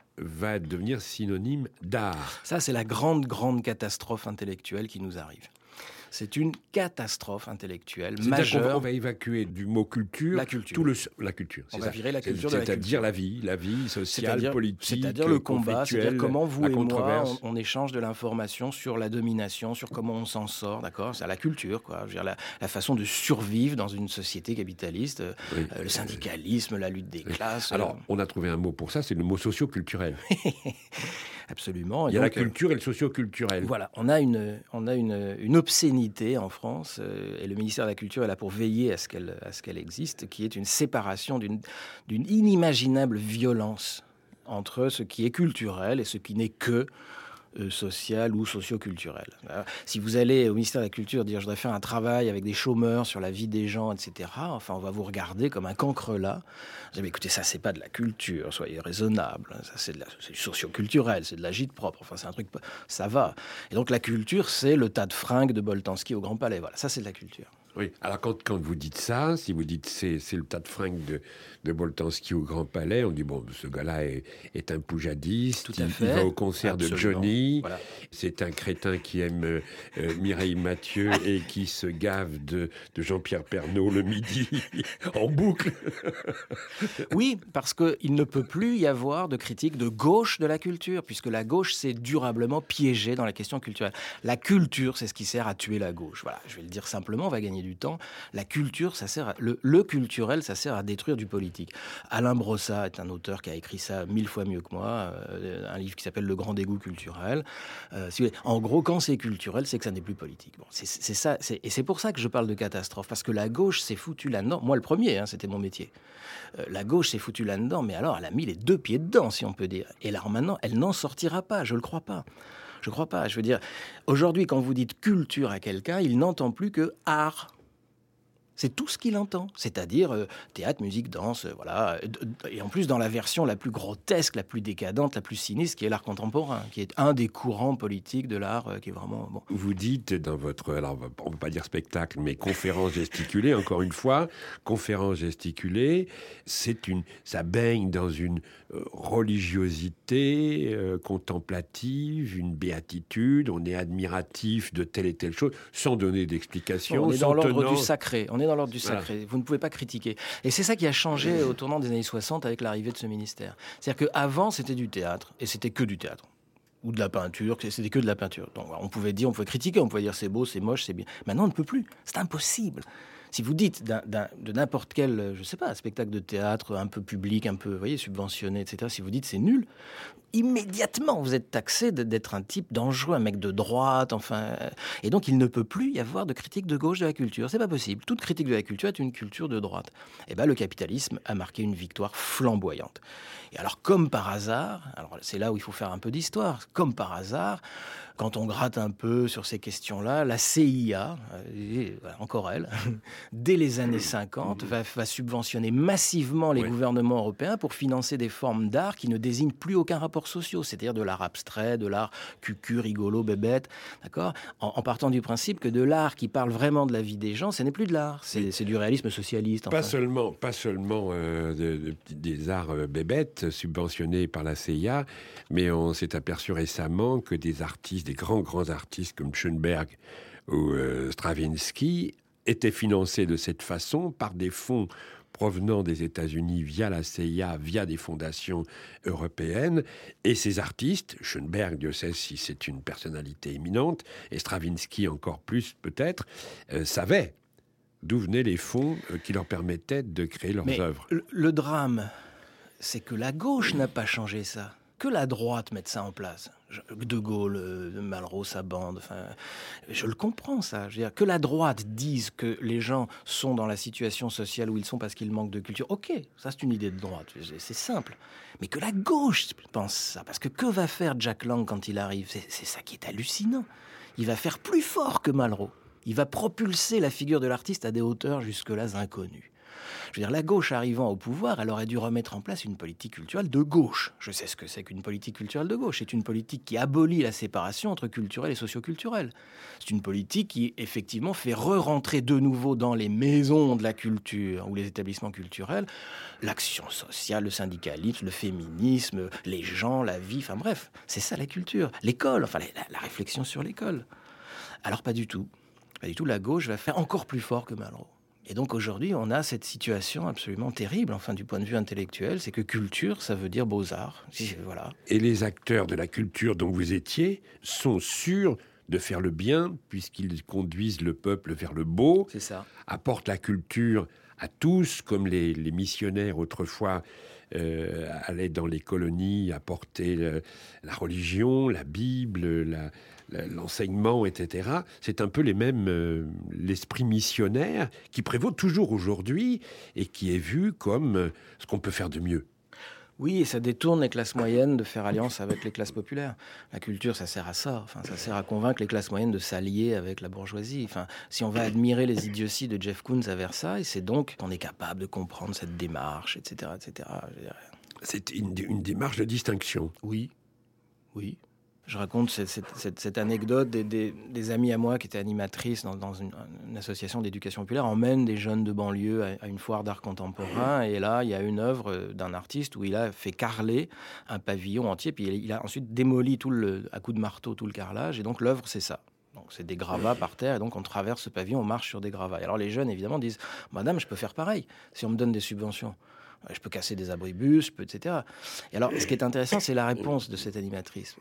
va devenir synonyme d'art. Ça, c'est la grande, grande catastrophe intellectuelle qui nous arrive. C'est une catastrophe intellectuelle C'est majeure. On va évacuer du mot culture, la culture. Tout le, la culture. On c'est va ça. virer la culture c'est, de la culture. C'est-à-dire la vie, la vie sociale, c'est-à-dire, politique, c'est-à-dire le combat, c'est-à-dire comment vous et moi, on, on échange de l'information sur la domination, sur comment on s'en sort, d'accord ? C'est la culture, quoi. Je veux dire, la, la façon de survivre dans une société capitaliste, oui. euh, le syndicalisme, la lutte des oui. classes. Alors, on a trouvé un mot pour ça, c'est le mot socio-culturel. Absolument. Il y a donc, la culture et le socio-culturel. Voilà, on a une, on a une, une obscénité en France, euh, et le ministère de la Culture est là pour veiller à ce qu'elle, à ce qu'elle existe, qui est une séparation d'une, d'une inimaginable violence entre ce qui est culturel et ce qui n'est que euh, social ou socio-culturel. Alors, si vous allez au ministère de la Culture dire « je voudrais faire un travail avec des chômeurs sur la vie des gens, et cetera » Enfin, on va vous regarder comme un cancrelat. Vous allez écoutez, ça, c'est pas de la culture, soyez raisonnable. Ça, c'est, de la, c'est du socio-culturel, c'est de la gîte propre. Enfin, c'est un truc... Ça va. Et donc, la culture, c'est le tas de fringues de Boltanski au Grand Palais. Voilà, ça, c'est de la culture. Oui, alors quand, quand vous dites ça, si vous dites c'est, c'est le tas de fringues de, de Boltanski au Grand Palais, on dit bon, ce gars-là est, est un poujadiste, il, il va au concert Absolument. de Johnny, voilà. C'est un crétin qui aime euh, Mireille Mathieu et qui se gave de, de Jean-Pierre Pernaut le midi en boucle. Oui, parce qu'il ne peut plus y avoir de critique de gauche de la culture, puisque la gauche s'est durablement piégée dans la question culturelle. La culture, c'est ce qui sert à tuer la gauche. Voilà, je vais le dire simplement, on va gagner du temps. La culture, ça sert à, le, le culturel, ça sert à détruire du politique. Alain Brossat est un auteur qui a écrit ça mille fois mieux que moi, euh, un livre qui s'appelle Le Grand Dégoût culturel. Euh, si vous voulez, en gros, quand c'est culturel, c'est que ça n'est plus politique. Bon, c'est, c'est ça, c'est, et c'est pour ça que je parle de catastrophe, parce que la gauche s'est foutue là-dedans. Moi, le premier, hein, c'était mon métier. Euh, la gauche s'est foutue là-dedans, mais alors elle a mis les deux pieds dedans, si on peut dire. Et là, maintenant, elle n'en sortira pas, je le crois pas. Je crois pas. Je veux dire, aujourd'hui, quand vous dites culture à quelqu'un, il n'entend plus que art. C'est tout ce qu'il entend, c'est-à-dire euh, théâtre, musique, danse, euh, voilà. Et en plus, dans la version la plus grotesque, la plus décadente, la plus sinistre, qui est l'art contemporain, qui est un des courants politiques de l'art, euh, qui est vraiment bon. Vous dites dans votre, alors on ne peut pas dire spectacle, mais conférence gesticulée, encore une fois, conférence gesticulée, c'est une, ça baigne dans une euh, religiosité euh, contemplative, une béatitude. On est admiratif de telle et telle chose, sans donner d'explication. On est dans l'ordre tenant... du sacré. On est dans l'ordre du sacré. Voilà. Vous ne pouvez pas critiquer. Et c'est ça qui a changé au tournant des années soixante avec l'arrivée de ce ministère. C'est-à-dire qu'avant, c'était du théâtre, et c'était que du théâtre. Ou de la peinture, c'était que de la peinture. Donc on pouvait dire, on pouvait critiquer, on pouvait dire c'est beau, c'est moche, c'est bien. Maintenant, on ne peut plus. C'est impossible. Si vous dites d'un, d'un, de n'importe quel, je sais pas, spectacle de théâtre un peu public, un peu, vous voyez, subventionné, et cetera, si vous dites c'est nul, immédiatement vous êtes taxé d'être un type dangereux, un mec de droite, enfin... Et donc il ne peut plus y avoir de critique de gauche de la culture. C'est pas possible. Toute critique de la culture est une culture de droite. Et ben le capitalisme a marqué une victoire flamboyante. Et alors, comme par hasard, alors c'est là où il faut faire un peu d'histoire, comme par hasard, quand on gratte un peu sur ces questions-là, la C I A, et encore elle, dès les années cinquante, va, va subventionner massivement les ouais. gouvernements européens pour financer des formes d'art qui ne désignent plus aucun rapport social, c'est-à-dire de l'art abstrait, de l'art cucu, rigolo, bébête, d'accord, en, en partant du principe que de l'art qui parle vraiment de la vie des gens, ce n'est plus de l'art, c'est, c'est du réalisme socialiste. Pas enfin. seulement, pas seulement euh, de, de, des arts euh, bébêtes subventionnés par la C I A, mais on s'est aperçu récemment que des artistes, des grands, grands artistes comme Schoenberg ou euh, Stravinsky étaient financés de cette façon par des fonds provenant des États-Unis via la C I A, via des fondations européennes. Et ces artistes, Schoenberg, Dieu sait si c'est une personnalité éminente, et Stravinsky encore plus peut-être, euh, savaient d'où venaient les fonds euh, qui leur permettaient de créer leurs Mais œuvres. Le, le drame, c'est que la gauche n'a pas changé ça. Que la droite mette ça en place. De Gaulle, Malraux, sa bande, enfin, je le comprends ça. Je veux dire, que la droite dise que les gens sont dans la situation sociale où ils sont parce qu'ils manquent de culture, ok, ça c'est une idée de droite, c'est simple. Mais que la gauche pense ça, parce que que va faire Jack Lang quand il arrive ? C'est, c'est ça qui est hallucinant. Il va faire plus fort que Malraux. Il va propulser la figure de l'artiste à des hauteurs jusque-là inconnues. Je veux dire, la gauche arrivant au pouvoir, elle aurait dû remettre en place une politique culturelle de gauche. Je sais ce que c'est qu'une politique culturelle de gauche. C'est une politique qui abolit la séparation entre culturel et socioculturel. C'est une politique qui, effectivement, fait re-rentrer de nouveau dans les maisons de la culture ou les établissements culturels l'action sociale, le syndicalisme, le féminisme, les gens, la vie, enfin bref, c'est ça la culture. L'école, enfin la, la réflexion sur l'école. Alors pas du tout. Pas du tout, la gauche va faire encore plus fort que Malraux. Et donc aujourd'hui, on a cette situation absolument terrible, enfin du point de vue intellectuel, c'est que culture, ça veut dire beaux-arts. Voilà. Et les acteurs de la culture dont vous étiez sont sûrs de faire le bien, puisqu'ils conduisent le peuple vers le beau, c'est ça. Apportent la culture à tous, comme les, les missionnaires autrefois euh, allaient dans les colonies apporter le, la religion, la Bible, la, la, l'enseignement, et cetera. C'est un peu les mêmes, euh, l'esprit missionnaire qui prévaut toujours aujourd'hui et qui est vu comme euh, ce qu'on peut faire de mieux. Oui, et ça détourne les classes moyennes de faire alliance avec les classes populaires. La culture, ça sert à ça. Enfin, ça sert à convaincre les classes moyennes de s'allier avec la bourgeoisie. Enfin, si on va admirer les idioties de Jeff Koons à Versailles, c'est donc qu'on est capable de comprendre cette démarche, et cetera, et cetera. C'est une, une démarche de distinction. Oui, oui. Je raconte cette, cette, cette, cette anecdote des, des, des amis à moi qui étaient animatrices dans, dans une, une association d'éducation populaire emmènent des jeunes de banlieue à, à une foire d'art contemporain et là il y a une œuvre d'un artiste où il a fait carreler un pavillon entier puis il a ensuite démoli tout le, à coups de marteau tout le carrelage et donc l'œuvre c'est ça. Donc c'est des gravats par terre et donc on traverse ce pavillon, on marche sur des gravats. Et alors les jeunes évidemment disent « Madame, je peux faire pareil si on me donne des subventions. Je peux casser des abribus, je peux, et cetera » Et alors ce qui est intéressant c'est la réponse de cette animatrice.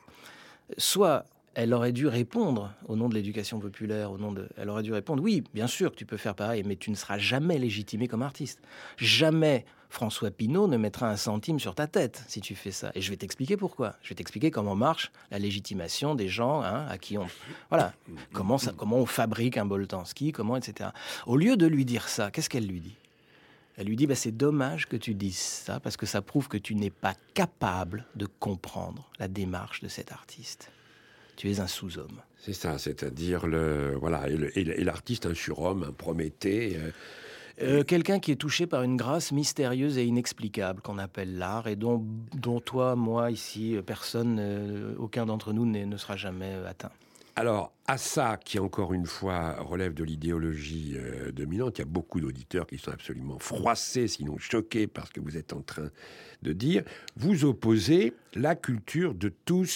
Soit elle aurait dû répondre au nom de l'éducation populaire, au nom de, elle aurait dû répondre oui, bien sûr que tu peux faire pareil, mais tu ne seras jamais légitimé comme artiste. Jamais François Pinault ne mettra un centime sur ta tête si tu fais ça. Et je vais t'expliquer pourquoi. Je vais t'expliquer comment marche la légitimation des gens hein, à qui on, voilà, comment ça, comment on fabrique un Boltanski, comment, et cetera. Au lieu de lui dire ça, qu'est-ce qu'elle lui dit ? Elle lui dit bah, « c'est dommage que tu dises ça parce que ça prouve que tu n'es pas capable de comprendre la démarche de cet artiste. Tu es un sous-homme. » C'est ça, c'est-à-dire le voilà et, le, et l'artiste un surhomme, un Prométhée. Euh... Euh, quelqu'un qui est touché par une grâce mystérieuse et inexplicable qu'on appelle l'art et dont, dont toi, moi, ici, personne, euh, aucun d'entre nous ne sera jamais atteint. Alors, à ça, qui encore une fois relève de l'idéologie euh, dominante, il y a beaucoup d'auditeurs qui sont absolument froissés, sinon choqués par ce que vous êtes en train de dire. Vous opposez la culture de tous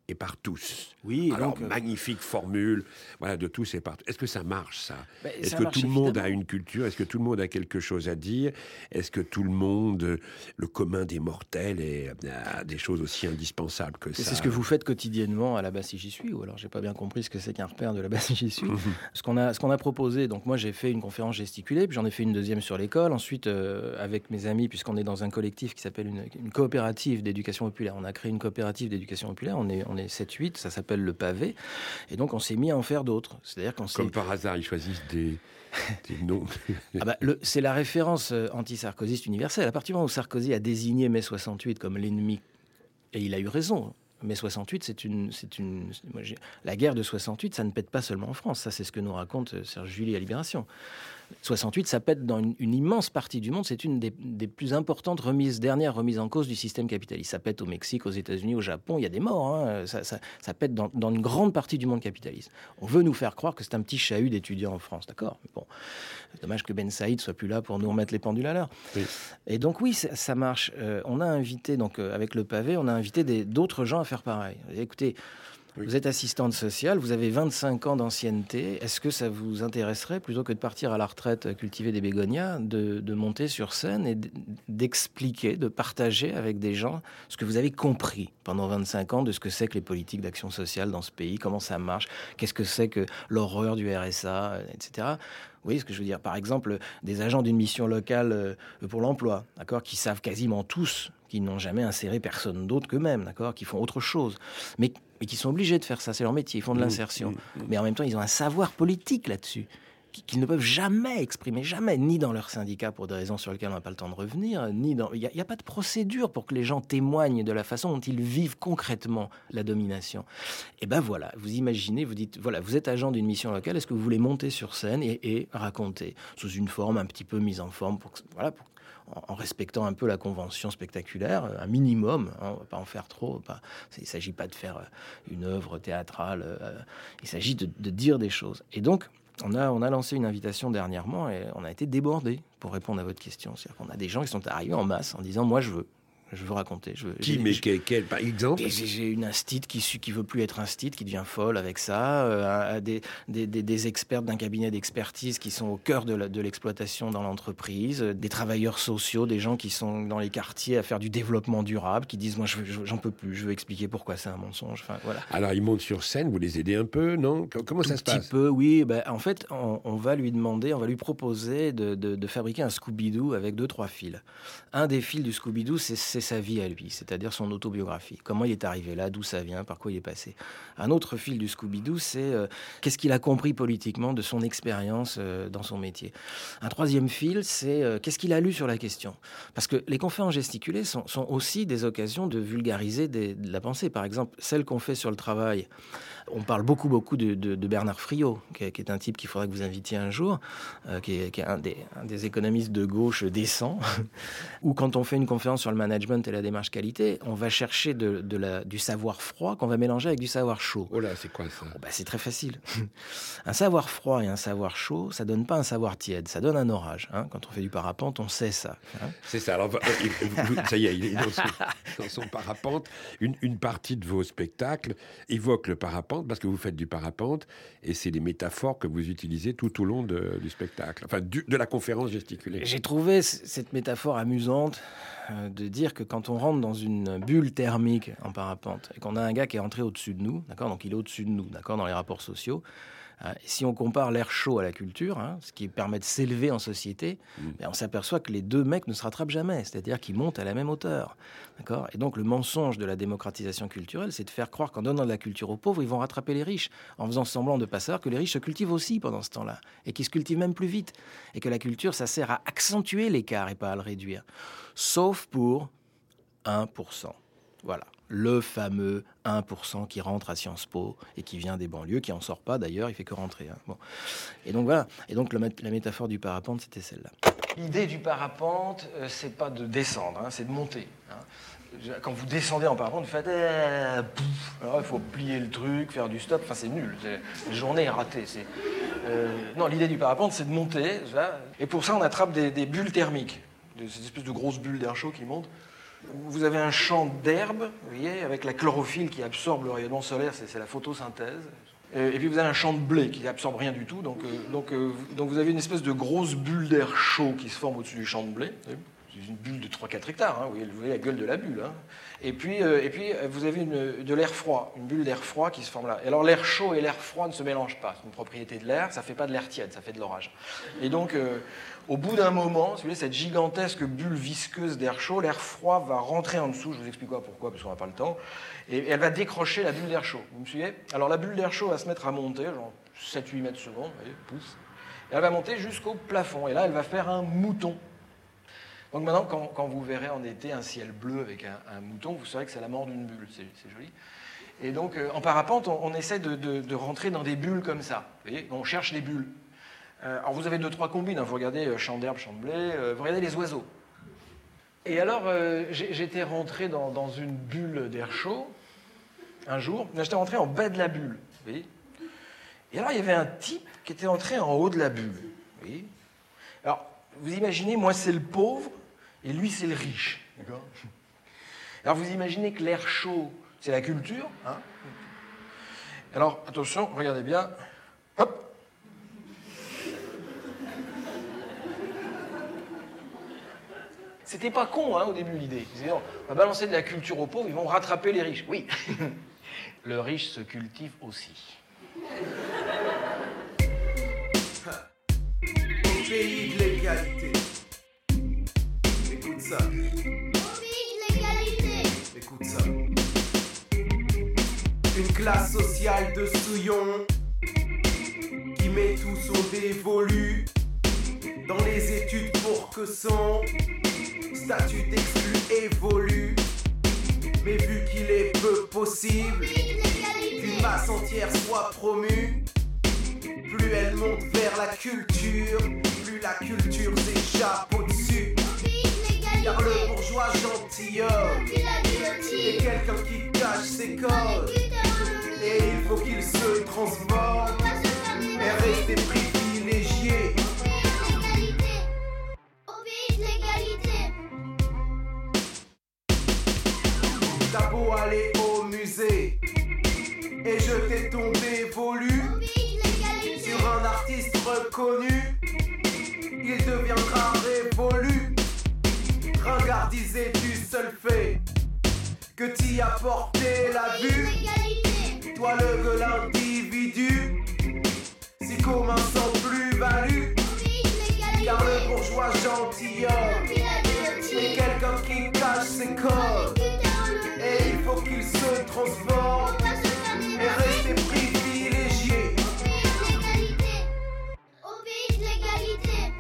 et par tous. Oui, alors donc, euh... magnifique formule, voilà, de tous et par tous. Est-ce que ça marche, ça? ben, Est-ce ça que marche tout le monde évidemment. a une culture? Est-ce que tout le monde a quelque chose à dire? Est-ce que tout le monde, le commun des mortels, est, a des choses aussi indispensables que et ça? C'est ce que vous faites quotidiennement à la base si j'y suis, ou alors j'ai pas bien compris ce que c'est qu'un repère de la base si j'y suis. ce qu'on a, ce qu'on a proposé, donc moi j'ai fait une conférence gesticulée, puis j'en ai fait une deuxième sur l'école. Ensuite, euh, avec mes amis, puisqu'on est dans un collectif qui s'appelle une, une coopérative d'éducation populaire, on a créé une coopérative d'éducation populaire. On est, on est sept huit, ça s'appelle le Pavé, et donc on s'est mis à en faire d'autres. C'est-à-dire qu'on Comme par hasard, ils choisissent des, des noms. ah bah, le, c'est la référence anti-sarkozyste universelle. À partir du moment où Sarkozy a désigné mai soixante-huit comme l'ennemi, et il a eu raison. mai soixante-huit, c'est une, c'est une, moi, j'ai, la guerre de soixante-huit, ça ne pète pas seulement en France. Ça, c'est ce que nous raconte Serge July à Libération. soixante-huit, ça pète dans une, une immense partie du monde. C'est une des, des plus importantes remises, dernières remises en cause du système capitaliste. Ça pète au Mexique, aux États-Unis, au Japon. Il y a des morts. Hein. Ça, ça, ça pète dans, dans une grande partie du monde capitaliste. On veut nous faire croire que c'est un petit chahut d'étudiants en France, d'accord? Mais bon, c'est dommage que Ben Saïd soit plus là pour nous remettre les pendules à l'heure. Oui. Et donc oui, ça, ça marche. Euh, on a invité, donc euh, avec le Pavé, on a invité des, d'autres gens à faire pareil. Écoutez. Oui. Vous êtes assistante sociale, vous avez vingt-cinq ans d'ancienneté. Est-ce que ça vous intéresserait, plutôt que de partir à la retraite cultiver des bégonias, de, de monter sur scène et d'expliquer, de partager avec des gens ce que vous avez compris pendant vingt-cinq ans de ce que c'est que les politiques d'action sociale dans ce pays, comment ça marche, qu'est-ce que c'est que l'horreur du R S A, et cetera. Vous voyez ce que je veux dire? Par exemple, des agents d'une mission locale pour l'emploi, d'accord, qui savent quasiment tous, qui n'ont jamais inséré personne d'autre qu'eux-mêmes, d'accord, qui font autre chose, mais, mais qui sont obligés de faire ça, c'est leur métier, ils font de l'insertion. Mmh, mmh. Mais en même temps, ils ont un savoir politique là-dessus, qu'ils ne peuvent jamais exprimer, jamais, ni dans leur syndicat pour des raisons sur lesquelles on n'a pas le temps de revenir, ni dans... Il n'y a, a pas de procédure pour que les gens témoignent de la façon dont ils vivent concrètement la domination. Et ben voilà, vous imaginez, vous dites, voilà, vous êtes agent d'une mission locale, est-ce que vous voulez monter sur scène et, et raconter, sous une forme un petit peu mise en forme, pour que, voilà, pour, en, en respectant un peu la convention spectaculaire, un minimum, hein, on ne va pas en faire trop, pas, il ne s'agit pas de faire une œuvre théâtrale, euh, il s'agit de, de dire des choses. Et donc, On a, on a lancé une invitation dernièrement et on a été débordés pour répondre à votre question. C'est-à-dire qu'on a des gens qui sont arrivés en masse en disant « moi je veux ». Je veux raconter. Je veux, qui, mais quel, quel, par exemple? J'ai, j'ai une instite qui qui veut plus être instite, qui devient folle avec ça. Euh, des, des, des, des experts d'un cabinet d'expertise qui sont au cœur de, la, de l'exploitation dans l'entreprise. Des travailleurs sociaux, des gens qui sont dans les quartiers à faire du développement durable, qui disent moi je, je, j'en peux plus, je veux expliquer pourquoi c'est un mensonge. Enfin voilà. Alors ils montent sur scène, vous les aidez un peu, non? Comment Tout ça se passe? Un petit peu, oui. Ben, en fait, on, on va lui demander, on va lui proposer de, de, de fabriquer un Scooby-Doo avec deux trois fils. Un des fils du Scooby-Doo, c'est, c'est sa vie à lui. C'est-à-dire son autobiographie. Comment il est arrivé là, d'où ça vient, par quoi il est passé. Un autre fil du Scooby-Doo, c'est euh, qu'est-ce qu'il a compris politiquement de son expérience euh, dans son métier. Un troisième fil, c'est euh, qu'est-ce qu'il a lu sur la question. Parce que les conférences gesticulées sont, sont aussi des occasions de vulgariser des, de la pensée. Par exemple, celle qu'on fait sur le travail. On parle beaucoup, beaucoup de, de, de Bernard Friot, qui est, qui est un type qu'il faudrait que vous invitiez un jour, euh, qui, est, qui est un des, un des économistes de gauche décents. Ou quand on fait une conférence sur le management et la démarche qualité, on va chercher de, de la, du savoir froid qu'on va mélanger avec du savoir chaud. Oh là, c'est quoi ça? Oh bah, c'est très facile. Un savoir froid et un savoir chaud, ça donne pas un savoir tiède, ça donne un orage. Hein. Quand on fait du parapente, on sait ça. Hein. C'est ça. Alors, ça y est, il est dans son, dans son parapente. Une, une partie de vos spectacles évoque le parapente parce que vous faites du parapente et c'est des métaphores que vous utilisez tout au long de, du spectacle, enfin du, de la conférence gesticulée. J'ai trouvé c- cette métaphore amusante euh, de dire que quand on rentre dans une bulle thermique en parapente et qu'on a un gars qui est entré au-dessus de nous, d'accord, donc il est au-dessus de nous, d'accord, dans les rapports sociaux. Et si on compare l'air chaud à la culture, hein, ce qui permet de s'élever en société, mmh. ben on s'aperçoit que les deux mecs ne se rattrapent jamais, c'est-à-dire qu'ils montent à la même hauteur. D'accord ? Et donc le mensonge de la démocratisation culturelle, c'est de faire croire qu'en donnant de la culture aux pauvres, ils vont rattraper les riches, en faisant semblant de ne pas savoir que les riches se cultivent aussi pendant ce temps-là, et qu'ils se cultivent même plus vite, et que la culture, ça sert à accentuer l'écart et pas à le réduire. Sauf pour un pour cent. Voilà. Le fameux un pour cent qui rentre à Sciences Po et qui vient des banlieues, qui en sort pas d'ailleurs, il fait que rentrer. Hein. Bon. Et donc voilà. Et donc le, la métaphore du parapente, c'était celle-là. L'idée du parapente, euh, c'est pas de descendre, hein, c'est de monter. Hein. Quand vous descendez en parapente, vous faites euh, pouf. Alors il faut plier le truc, faire du stop. Enfin c'est nul. C'est, la journée est ratée. C'est, euh, non, l'idée du parapente, c'est de monter. Ça, et pour ça, on attrape des, des bulles thermiques, des, ces espèces de grosses bulles d'air chaud qui montent. Vous avez un champ d'herbe, vous voyez, avec la chlorophylle qui absorbe le rayonnement solaire, c'est, c'est la photosynthèse. Et puis vous avez un champ de blé qui n'absorbe rien du tout, donc, euh, donc, euh, donc vous avez une espèce de grosse bulle d'air chaud qui se forme au-dessus du champ de blé. C'est une bulle de trois à quatre hectares, hein, vous, voyez, vous voyez la gueule de la bulle. Hein. Et, puis, euh, et puis vous avez une, de l'air froid, une bulle d'air froid qui se forme là. Et alors l'air chaud et l'air froid ne se mélangent pas, c'est une propriété de l'air, ça ne fait pas de l'air tiède, ça fait de l'orage. Et donc euh, au bout d'un moment, si vous voulez, cette gigantesque bulle visqueuse d'air chaud, l'air froid va rentrer en dessous, je vous explique quoi, pourquoi, parce qu'on n'a pas le temps, et elle va décrocher la bulle d'air chaud. Vous me suivez? Alors la bulle d'air chaud va se mettre à monter, genre sept à huit mètres secondes, vous voyez, pousse. Et elle va monter jusqu'au plafond, et là elle va faire un mouton. Donc maintenant, quand, quand vous verrez en été un ciel bleu avec un, un mouton, vous saurez que c'est la mort d'une bulle, c'est, c'est joli. Et donc euh, en parapente, on, on essaie de, de, de rentrer dans des bulles comme ça, vous voyez, on cherche les bulles. Euh, alors vous avez deux, trois combines, hein. Vous regardez euh, champ d'herbe, champ de blé, euh, vous regardez les oiseaux. Et alors, euh, j'étais rentré dans, dans une bulle d'air chaud, un jour, j'étais rentré en bas de la bulle, vous voyez. Et alors, il y avait un type qui était entré en haut de la bulle, vous voyez. Alors, vous imaginez, moi, c'est le pauvre, et lui, c'est le riche, d'accord. Alors, vous imaginez que l'air chaud, c'est la culture, hein. Alors, attention, regardez bien, hop. C'était pas con, hein, au début, l'idée. Ils disaient, non, on va balancer de la culture aux pauvres, ils vont rattraper les riches. Oui, le riche se cultive aussi. Au pays de l'égalité. Écoute ça. Au pays de l'égalité. Écoute ça. Une classe sociale de souillons qui met tout son dévolu dans les études pour que son statut d'exclu évolue. Mais vu qu'il est peu possible qu'une masse entière soit promue, plus elle monte vers la culture, plus la culture s'échappe au-dessus. Car le bourgeois gentilhomme est quelqu'un qui cache ses codes, et il faut qu'il se transforme et rester privilégié. T'as beau aller au musée et jeter ton dévolu sur un artiste reconnu, il deviendra révolu. Ringardisé du seul fait que t'y as porté la vue. Toi le gueule individu, si commun sans plus-value. Car le bourgeois gentilhomme est quelqu'un qui cache ses codes, et il faut qu'il se transforme et rester privilégié. Au pays de l'égalité.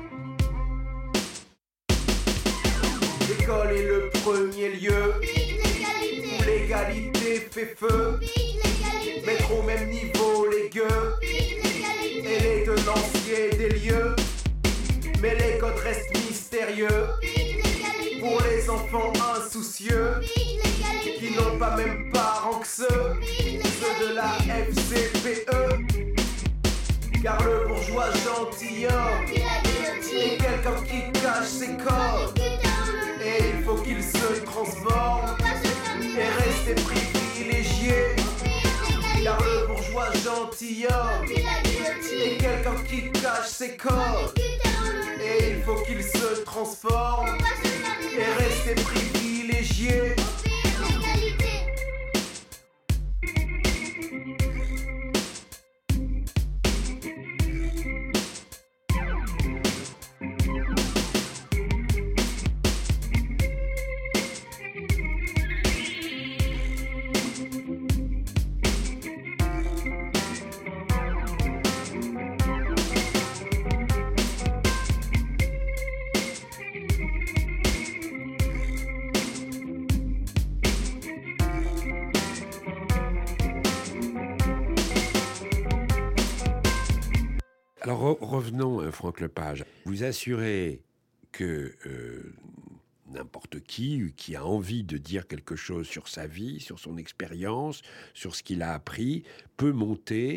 L'école est le premier lieu où l'égalité fait feu. Mettre au même niveau les gueux et les tenanciers des lieux. Mais les codes restent mystérieux pour les enfants insoucieux qui n'ont pas même parents que ceux, ceux de la F C P E. Car le bourgeois gentilhomme est quelqu'un qui cache ses codes, et il faut qu'il se transforme et rester privilégié. Car le bourgeois gentilhomme est quelqu'un qui cache ses codes, et il faut qu'il se transforme et rester privilégié. Alors re- revenons, euh, Franck Lepage. Vous assurez que euh, n'importe qui qui a envie de dire quelque chose sur sa vie, sur son expérience, sur ce qu'il a appris, peut monter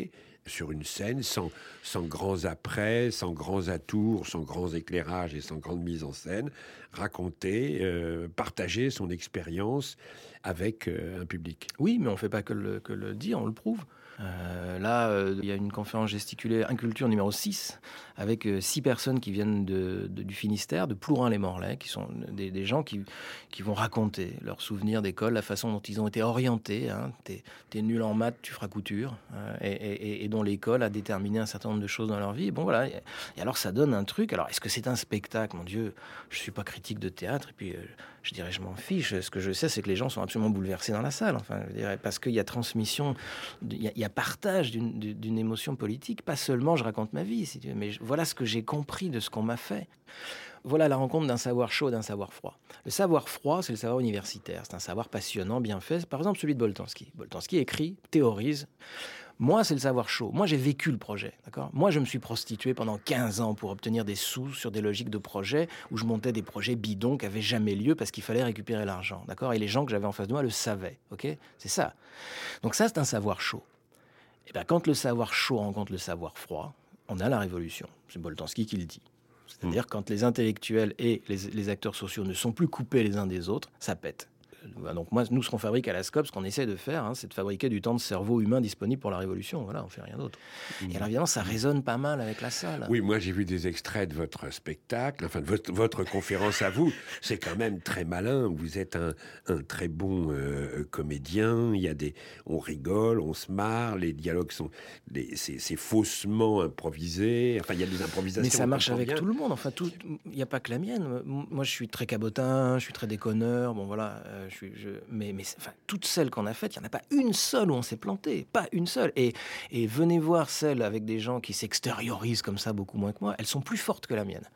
sur une scène, sans, sans grands après, sans grands atours, sans grands éclairages et sans grande mise en scène, raconter, euh, partager son expérience avec euh, un public. Oui, mais on ne fait pas que le, que le dire, on le prouve. Euh, là, euh, il y a une conférence gesticulée Inculture numéro six, avec euh, six personnes qui viennent de, de, du Finistère, de Plourin-les-Morlaix, qui sont des, des gens qui, qui vont raconter leurs souvenirs d'école, la façon dont ils ont été orientés. Hein. T'es, t'es nul en maths, tu feras couture. Euh, et, et, et dont l'école a déterminé un certain nombre de choses dans leur vie. Et bon, voilà. Et alors, ça donne un truc. Alors, est-ce que c'est un spectacle ? Mon Dieu, je ne suis pas critique de théâtre. Et puis, euh, je dirais, je m'en fiche. Ce que je sais, c'est que les gens sont absolument bouleversés dans la salle. Enfin, je dirais, parce qu'il y a transmission, il y a, il y a partage d'une, d'une émotion politique. Pas seulement je raconte ma vie, si tu veux, mais je, voilà ce que j'ai compris de ce qu'on m'a fait. Voilà la rencontre d'un savoir chaud et d'un savoir froid. Le savoir froid, c'est le savoir universitaire. C'est un savoir passionnant, bien fait. Par exemple, celui de Boltanski. Boltanski écrit, théorise. Moi, c'est le savoir chaud. Moi, j'ai vécu le projet, d'accord ? Moi, je me suis prostitué pendant quinze ans pour obtenir des sous sur des logiques de projet où je montais des projets bidons qui n'avaient jamais lieu parce qu'il fallait récupérer l'argent, d'accord ? Et les gens que j'avais en face de moi le savaient, ok ? C'est ça. Donc ça, c'est un savoir chaud. Et bien, quand le savoir chaud rencontre le savoir froid, on a la révolution. C'est Boltanski qui le dit. C'est-à-dire mmh. quand les intellectuels et les, les acteurs sociaux ne sont plus coupés les uns des autres, ça pète. Donc moi, nous, ce qu'on fabrique à la Scope, ce qu'on essaie de faire, hein, c'est de fabriquer du temps de cerveau humain disponible pour la révolution. Voilà, on fait rien d'autre. Mmh. Et alors évidemment, ça résonne pas mal avec la salle. Oui, moi j'ai vu des extraits de votre spectacle, enfin de votre, votre conférence à vous. C'est quand même très malin. Vous êtes un, un très bon euh, comédien. Il y a des, on rigole, on se marre. Les dialogues sont, les, c'est, c'est faussement improvisé. Enfin, il y a des improvisations. Mais ça marche avec bien. Tout le monde. Enfin, il n'y a pas que la mienne. Moi, je suis très cabotin, je suis très déconneur. Bon, voilà. Euh, Je suis, je, mais mais enfin, toutes celles qu'on a faites, il n'y en a pas une seule où on s'est planté. Pas une seule. Et, et venez voir celles avec des gens qui s'extériorisent comme ça beaucoup moins que moi. Elles sont plus fortes que la mienne.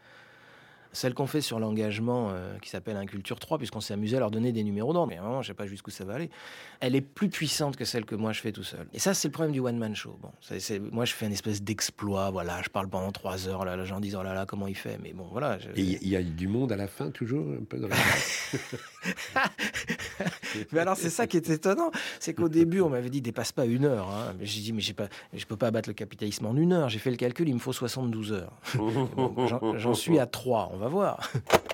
Celle qu'on fait sur l'engagement, euh, qui s'appelle Inculture trois, puisqu'on s'est amusé à leur donner des numéros d'ordre, mais à un moment, je ne sais pas jusqu'où ça va aller, elle est plus puissante que celle que moi je fais tout seul. Et ça, c'est le problème du one-man show. Bon, c'est, c'est, moi, je fais une espèce d'exploit, voilà, je parle pendant trois heures, là, les gens disent, oh là là, comment il fait, mais bon, voilà. Je... Et il y a du monde à la fin, toujours, un peu dans la Mais alors, c'est ça qui est étonnant, c'est qu'au début, on m'avait dit, dépasse pas une heure. Hein. J'ai dit, mais j'ai pas, je peux pas abattre le capitalisme en une heure. J'ai fait le calcul, il me faut soixante-douze heures. Bon, j'en, j'en suis à trois, on va voir.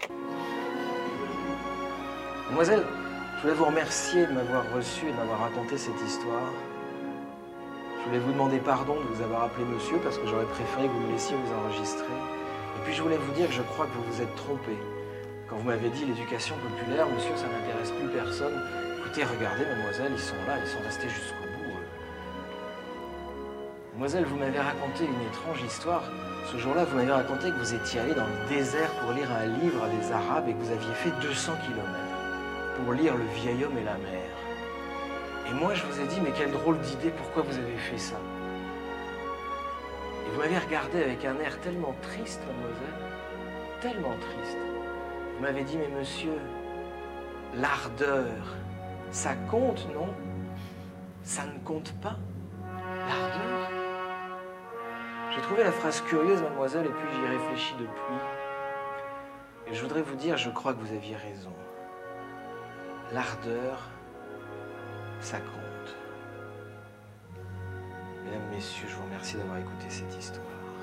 Mademoiselle, je voulais vous remercier de m'avoir reçu et de m'avoir raconté cette histoire. Je voulais vous demander pardon de vous avoir appelé monsieur parce que j'aurais préféré que vous me laissiez vous enregistrer. Et puis je voulais vous dire que je crois que vous vous êtes trompé. Quand vous m'avez dit l'éducation populaire, monsieur, ça n'intéresse plus personne. Écoutez, regardez, mademoiselle, ils sont là, ils sont restés jusqu'au bout. Mademoiselle, vous m'avez raconté une étrange histoire. Ce jour-là, vous m'avez raconté que vous étiez allé dans le désert pour lire un livre à des Arabes et que vous aviez fait deux cents kilomètres pour lire Le vieil homme et la mer. Et moi, je vous ai dit, mais quelle drôle d'idée, pourquoi vous avez fait ça ? Et vous m'avez regardé avec un air tellement triste, mademoiselle, tellement triste. Vous m'avez dit, mais monsieur, l'ardeur, ça compte, non ? Ça ne compte pas ? L'ardeur ? J'ai trouvé la phrase curieuse, mademoiselle, et puis j'y ai réfléchi depuis. Et je voudrais vous dire, je crois que vous aviez raison. L'ardeur, ça compte. Mesdames, messieurs, je vous remercie d'avoir écouté cette histoire.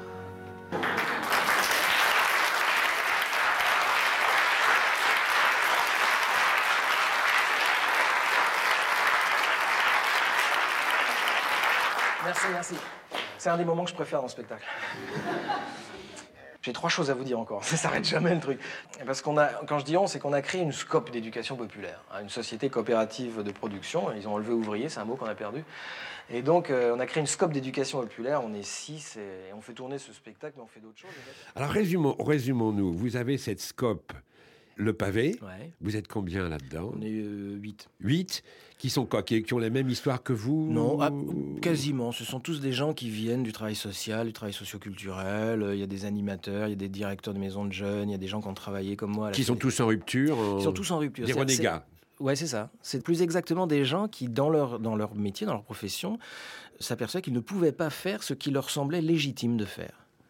Merci, merci. C'est un des moments que je préfère dans le spectacle. J'ai trois choses à vous dire encore. Ça s'arrête jamais, le truc. Parce qu'on a, quand je dis on, c'est qu'on a créé une SCOP d'éducation populaire, une société coopérative de production. Ils ont enlevé ouvrier, c'est un mot qu'on a perdu. Et donc, euh, on a créé une SCOP d'éducation populaire. On est six et on fait tourner ce spectacle, mais on fait d'autres choses. Alors, résumons, résumons-nous. Vous avez cette SCOP, Le Pavé. Ouais. Vous êtes combien là-dedans ? On est euh, huit. Huit ? Qui sont quoi ? qui, qui ont la même histoire que vous ? Non, ah, quasiment. Ce sont tous des gens qui viennent du travail social, du travail socio-culturel. Il y a des animateurs, il y a des directeurs de maisons de jeunes, il y a des gens qui ont travaillé comme moi. À la qui sont tous en rupture en... Ils sont tous en rupture. Des c'est, renégats. C'est... Ouais, c'est ça. C'est plus exactement des gens qui, dans leur, dans leur métier, dans leur profession, s'aperçoivent qu'ils ne pouvaient pas faire ce qui leur semblait légitime de faire.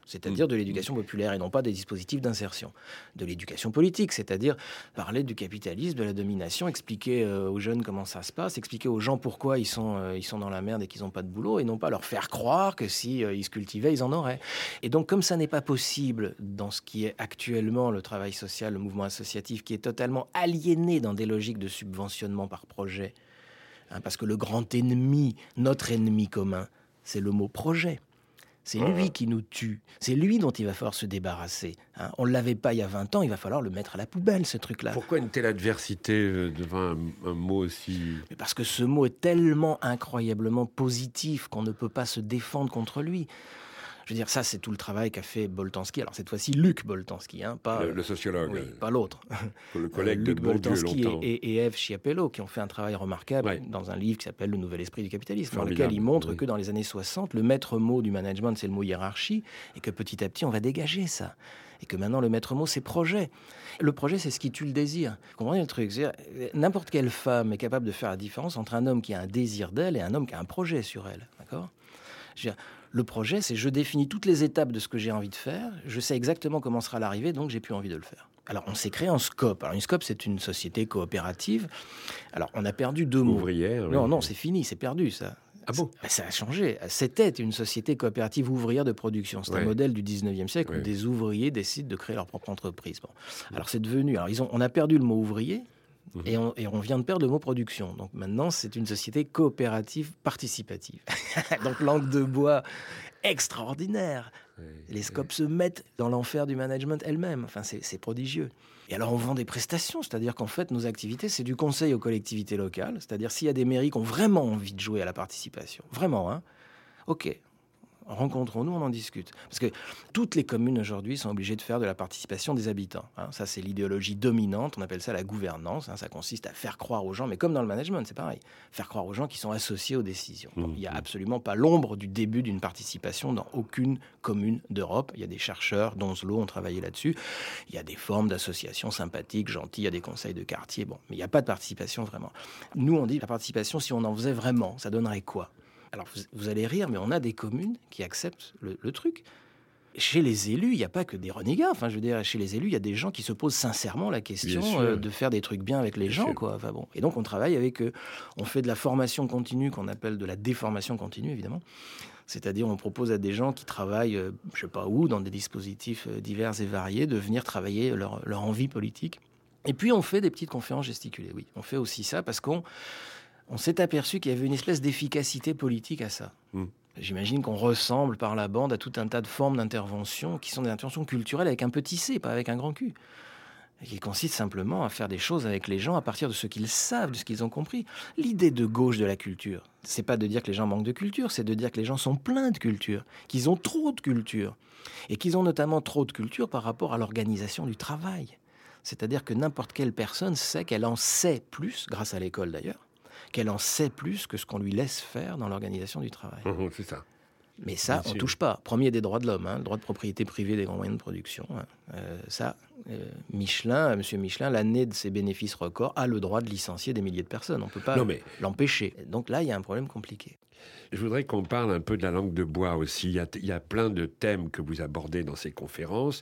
c'est-à-dire de l'éducation populaire et non pas des dispositifs d'insertion. De l'éducation politique, c'est-à-dire parler du capitalisme, de la domination, expliquer euh, aux jeunes comment ça se passe, expliquer aux gens pourquoi ils sont, euh, ils sont dans la merde et qu'ils n'ont pas de boulot, et non pas leur faire croire que si euh, ils se cultivaient, ils en auraient. Et donc, comme ça n'est pas possible dans ce qui est actuellement le travail social, le mouvement associatif, qui est totalement aliéné dans des logiques de subventionnement par projet, hein, parce que le grand ennemi, notre ennemi commun, c'est le mot projet. C'est lui qui nous tue. C'est lui dont il va falloir se débarrasser. Hein. On ne l'avait pas il y a vingt ans, il va falloir le mettre à la poubelle, ce truc-là. Pourquoi une telle adversité euh, devant un, un mot aussi... Mais parce que ce mot est tellement incroyablement positif qu'on ne peut pas se défendre contre lui. Je veux dire, ça, c'est tout le travail qu'a fait Boltanski. Alors, cette fois-ci, Luc Boltanski, hein, pas... Le, le sociologue. Oui, pas l'autre. Le collègue euh, de Luc Bourdieu Boltanski longtemps. et, et, et Ève Chiapello, qui ont fait un travail remarquable ouais. dans un livre qui s'appelle « Le nouvel esprit du capitalisme », dans lequel ils montrent oui. que dans les années soixante, le maître mot du management, c'est le mot hiérarchie, et que petit à petit, on va dégager ça. Et que maintenant, le maître mot, c'est projet. Le projet, c'est ce qui tue le désir. Vous comprenez le truc ? N'importe quelle femme est capable de faire la différence entre un homme qui a un désir d'elle et un homme qui a un projet sur elle. D'accord ? Je veux dire, le projet, c'est je définis toutes les étapes de ce que j'ai envie de faire, je sais exactement comment sera l'arrivée, donc j'ai plus envie de le faire. Alors, on s'est créé un SCOP. Alors, une SCOP, c'est une société coopérative. Alors, on a perdu deux mots. Ouvrière. Non, oui. non, c'est fini, c'est perdu, ça. Ah bon ? Ça a changé. C'était une société coopérative ouvrière de production. C'est ouais. un modèle du dix-neuvième siècle ouais. où des ouvriers décident de créer leur propre entreprise. Bon. Alors, c'est devenu... Alors, ils ont... on a perdu le mot ouvrier. Mmh. Et, on, et on vient de perdre le mot production. Donc maintenant, c'est une société coopérative participative. Donc langue de bois extraordinaire. Oui, Les scopes oui. se mettent dans l'enfer du management elle-même. Enfin, c'est, c'est prodigieux. Et alors, on vend des prestations. C'est-à-dire qu'en fait, nos activités, c'est du conseil aux collectivités locales. C'est-à-dire, s'il y a des mairies qui ont vraiment envie de jouer à la participation, vraiment, hein, ok, rencontrons-nous, on en discute. Parce que toutes les communes aujourd'hui sont obligées de faire de la participation des habitants. Hein. Ça, c'est l'idéologie dominante, on appelle ça la gouvernance. Hein. Ça consiste à faire croire aux gens, mais comme dans le management, c'est pareil, faire croire aux gens qui sont associés aux décisions. Bon, il n'y a absolument pas l'ombre du début d'une participation dans aucune commune d'Europe. Il y a des chercheurs, dont Zlo, ont travaillé là-dessus. Il y a des formes d'associations sympathiques, gentilles, il y a des conseils de quartier. Bon, mais il n'y a pas de participation vraiment. Nous, on dit la participation, si on en faisait vraiment, ça donnerait quoi ? Alors, vous, vous allez rire, mais on a des communes qui acceptent le, le truc. Chez les élus, il n'y a pas que des renégats. Enfin, je veux dire, chez les élus, il y a des gens qui se posent sincèrement la question euh, de faire des trucs bien avec les bien gens, sûr. quoi. Enfin, bon. Et donc, on travaille avec eux. On fait de la formation continue, qu'on appelle de la déformation continue, évidemment. C'est-à-dire, on propose à des gens qui travaillent, euh, je ne sais pas où, dans des dispositifs euh, divers et variés, de venir travailler leur, leur envie politique. Et puis, on fait des petites conférences gesticulées, oui. On fait aussi ça parce qu'on... On s'est aperçu qu'il y avait une espèce d'efficacité politique à ça. Mmh. J'imagine qu'on ressemble par la bande à tout un tas de formes d'intervention qui sont des interventions culturelles avec un petit C, pas avec un grand Q. Et qui consistent simplement à faire des choses avec les gens à partir de ce qu'ils savent, de ce qu'ils ont compris. L'idée de gauche de la culture, c'est pas de dire que les gens manquent de culture, c'est de dire que les gens sont pleins de culture, qu'ils ont trop de culture. Et qu'ils ont notamment trop de culture par rapport à l'organisation du travail. C'est-à-dire que n'importe quelle personne sait qu'elle en sait plus, grâce à l'école d'ailleurs, qu'elle en sait plus que ce qu'on lui laisse faire dans l'organisation du travail. Mmh, c'est ça. Mais ça, on ne touche pas. Premier des droits de l'homme, hein, le droit de propriété privée des grands moyens de production. Hein. Euh, ça, euh, Michelin, Monsieur Michelin, l'année de ses bénéfices records, a le droit de licencier des milliers de personnes. On ne peut pas non, mais... l'empêcher. Donc là, il y a un problème compliqué. Je voudrais qu'on parle un peu de la langue de bois aussi. Il y a, il y a plein de thèmes que vous abordez dans ces conférences.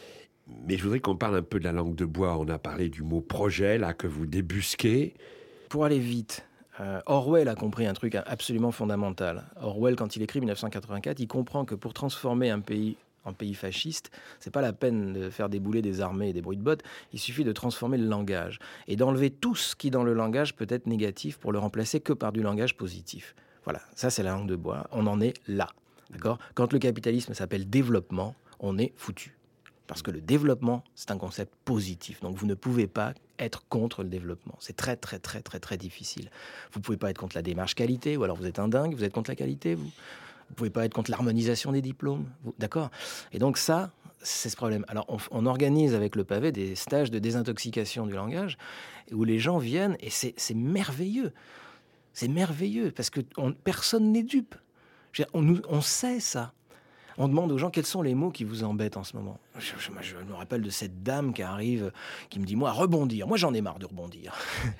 Mais je voudrais qu'on parle un peu de la langue de bois. On a parlé du mot projet, là, que vous débusquez. Pour aller vite... Euh, Orwell a compris un truc absolument fondamental. Orwell, quand il écrit dix-neuf cent quatre-vingt-quatre, il comprend que pour transformer un pays en pays fasciste, c'est pas la peine de faire débouler des armées et des bruits de bottes, il suffit de transformer le langage et d'enlever tout ce qui dans le langage peut être négatif pour le remplacer que par du langage positif. Voilà, ça c'est la langue de bois, on en est là. D'accord ? Quand le capitalisme s'appelle développement, on est foutu. Parce que le développement, c'est un concept positif. Donc vous ne pouvez pas être contre le développement. C'est très, très, très, très, très difficile. Vous ne pouvez pas être contre la démarche qualité, ou alors vous êtes un dingue, vous êtes contre la qualité, vous. Vous ne pouvez pas être contre l'harmonisation des diplômes. Vous, d'accord ? Et donc ça, c'est ce problème. Alors on, on organise avec le pavé des stages de désintoxication du langage, où les gens viennent, et c'est, c'est merveilleux. C'est merveilleux, parce que on, personne n'est dupe. Je veux dire, on, on sait ça. On demande aux gens quels sont les mots qui vous embêtent en ce moment. Je, je, je me rappelle de cette dame qui arrive, qui me dit, moi, rebondir. Moi, j'en ai marre de rebondir.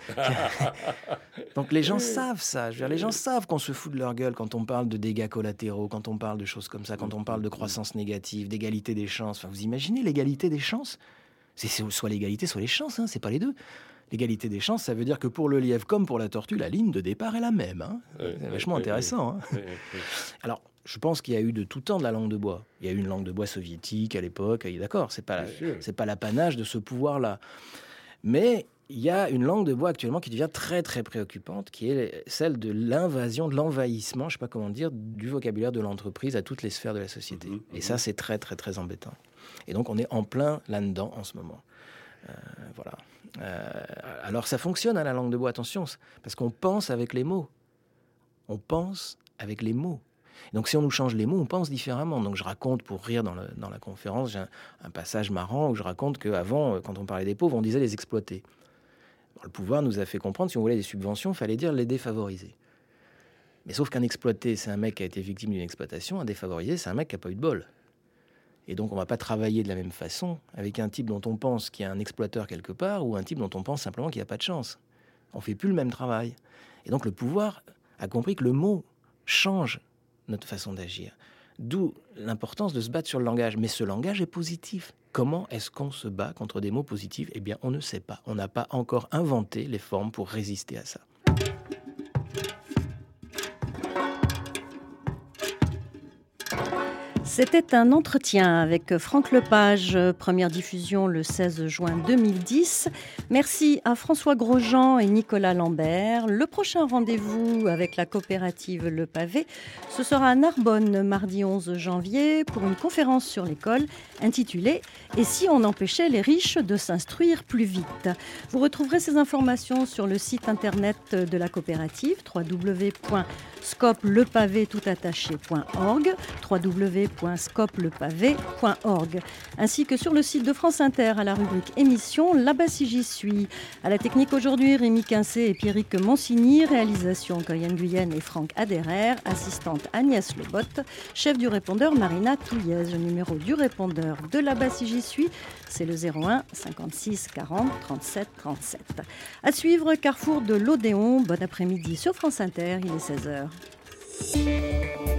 Donc les gens savent ça. Je veux dire, les gens savent qu'on se fout de leur gueule quand on parle de dégâts collatéraux, quand on parle de choses comme ça, quand on parle de croissance négative, d'égalité des chances. Enfin, vous imaginez l'égalité des chances ? C'est soit l'égalité, soit les chances, hein, c'est pas les deux. L'égalité des chances, ça veut dire que pour le lièvre comme pour la tortue, la ligne de départ est la même. Hein. Oui, c'est vachement oui, intéressant. Oui, hein. oui, oui. Alors, je pense qu'il y a eu de tout temps de la langue de bois. Il y a eu une langue de bois soviétique à l'époque, d'accord, c'est pas, c'est pas l'apanage de ce pouvoir-là. Mais il y a une langue de bois actuellement qui devient très très préoccupante, qui est celle de l'invasion, de l'envahissement, je sais pas comment dire, du vocabulaire de l'entreprise à toutes les sphères de la société. Mmh, Et mmh. ça, c'est très très très embêtant. Et donc, on est en plein là-dedans en ce moment. Euh, voilà. Euh, alors ça fonctionne à la langue de bois, attention, parce qu'on pense avec les mots. On pense avec les mots. Donc si on nous change les mots, on pense différemment. Donc je raconte, pour rire dans, le, dans la conférence, j'ai un, un passage marrant où je raconte qu'avant, quand on parlait des pauvres, on disait les exploiter. Bon, le pouvoir nous a fait comprendre, si on voulait des subventions, il fallait dire les défavoriser. Mais sauf qu'un exploité, c'est un mec qui a été victime d'une exploitation, un défavorisé, c'est un mec qui n'a pas eu de bol. Et donc, on ne va pas travailler de la même façon avec un type dont on pense qu'il y a un exploiteur quelque part ou un type dont on pense simplement qu'il n'y a pas de chance. On ne fait plus le même travail. Et donc, le pouvoir a compris que le mot change notre façon d'agir. D'où l'importance de se battre sur le langage. Mais ce langage est positif. Comment est-ce qu'on se bat contre des mots positifs ? Eh bien, on ne sait pas. On n'a pas encore inventé les formes pour résister à ça. C'était un entretien avec Franck Lepage, première diffusion le seize juin deux mille dix. Merci à François Grosjean et Nicolas Lambert. Le prochain rendez-vous avec la coopérative Le Pavé, ce sera à Narbonne, mardi onze janvier, pour une conférence sur l'école intitulée « Et si on empêchait les riches de s'instruire plus vite ?» Vous retrouverez ces informations sur le site internet de la coopérative, w w w point scope le pavé tout attaché point org, w w w point scope le pavé point org, ainsi que sur le site de France Inter à la rubrique émission Là-bas si j'y suis. À la technique aujourd'hui, Rémi Quincé et Pierrick Monsigny, réalisation Corinne Guyenne et Franck Aderer, assistante Agnès Lebotte, chef du répondeur Marina Touliez. Le numéro du répondeur de Là-bas si j'y suis, c'est le zéro un cinquante-six quarante trente-sept trente-sept. À suivre, Carrefour de l'Odéon. Bon après-midi sur France Inter, il est seize heures.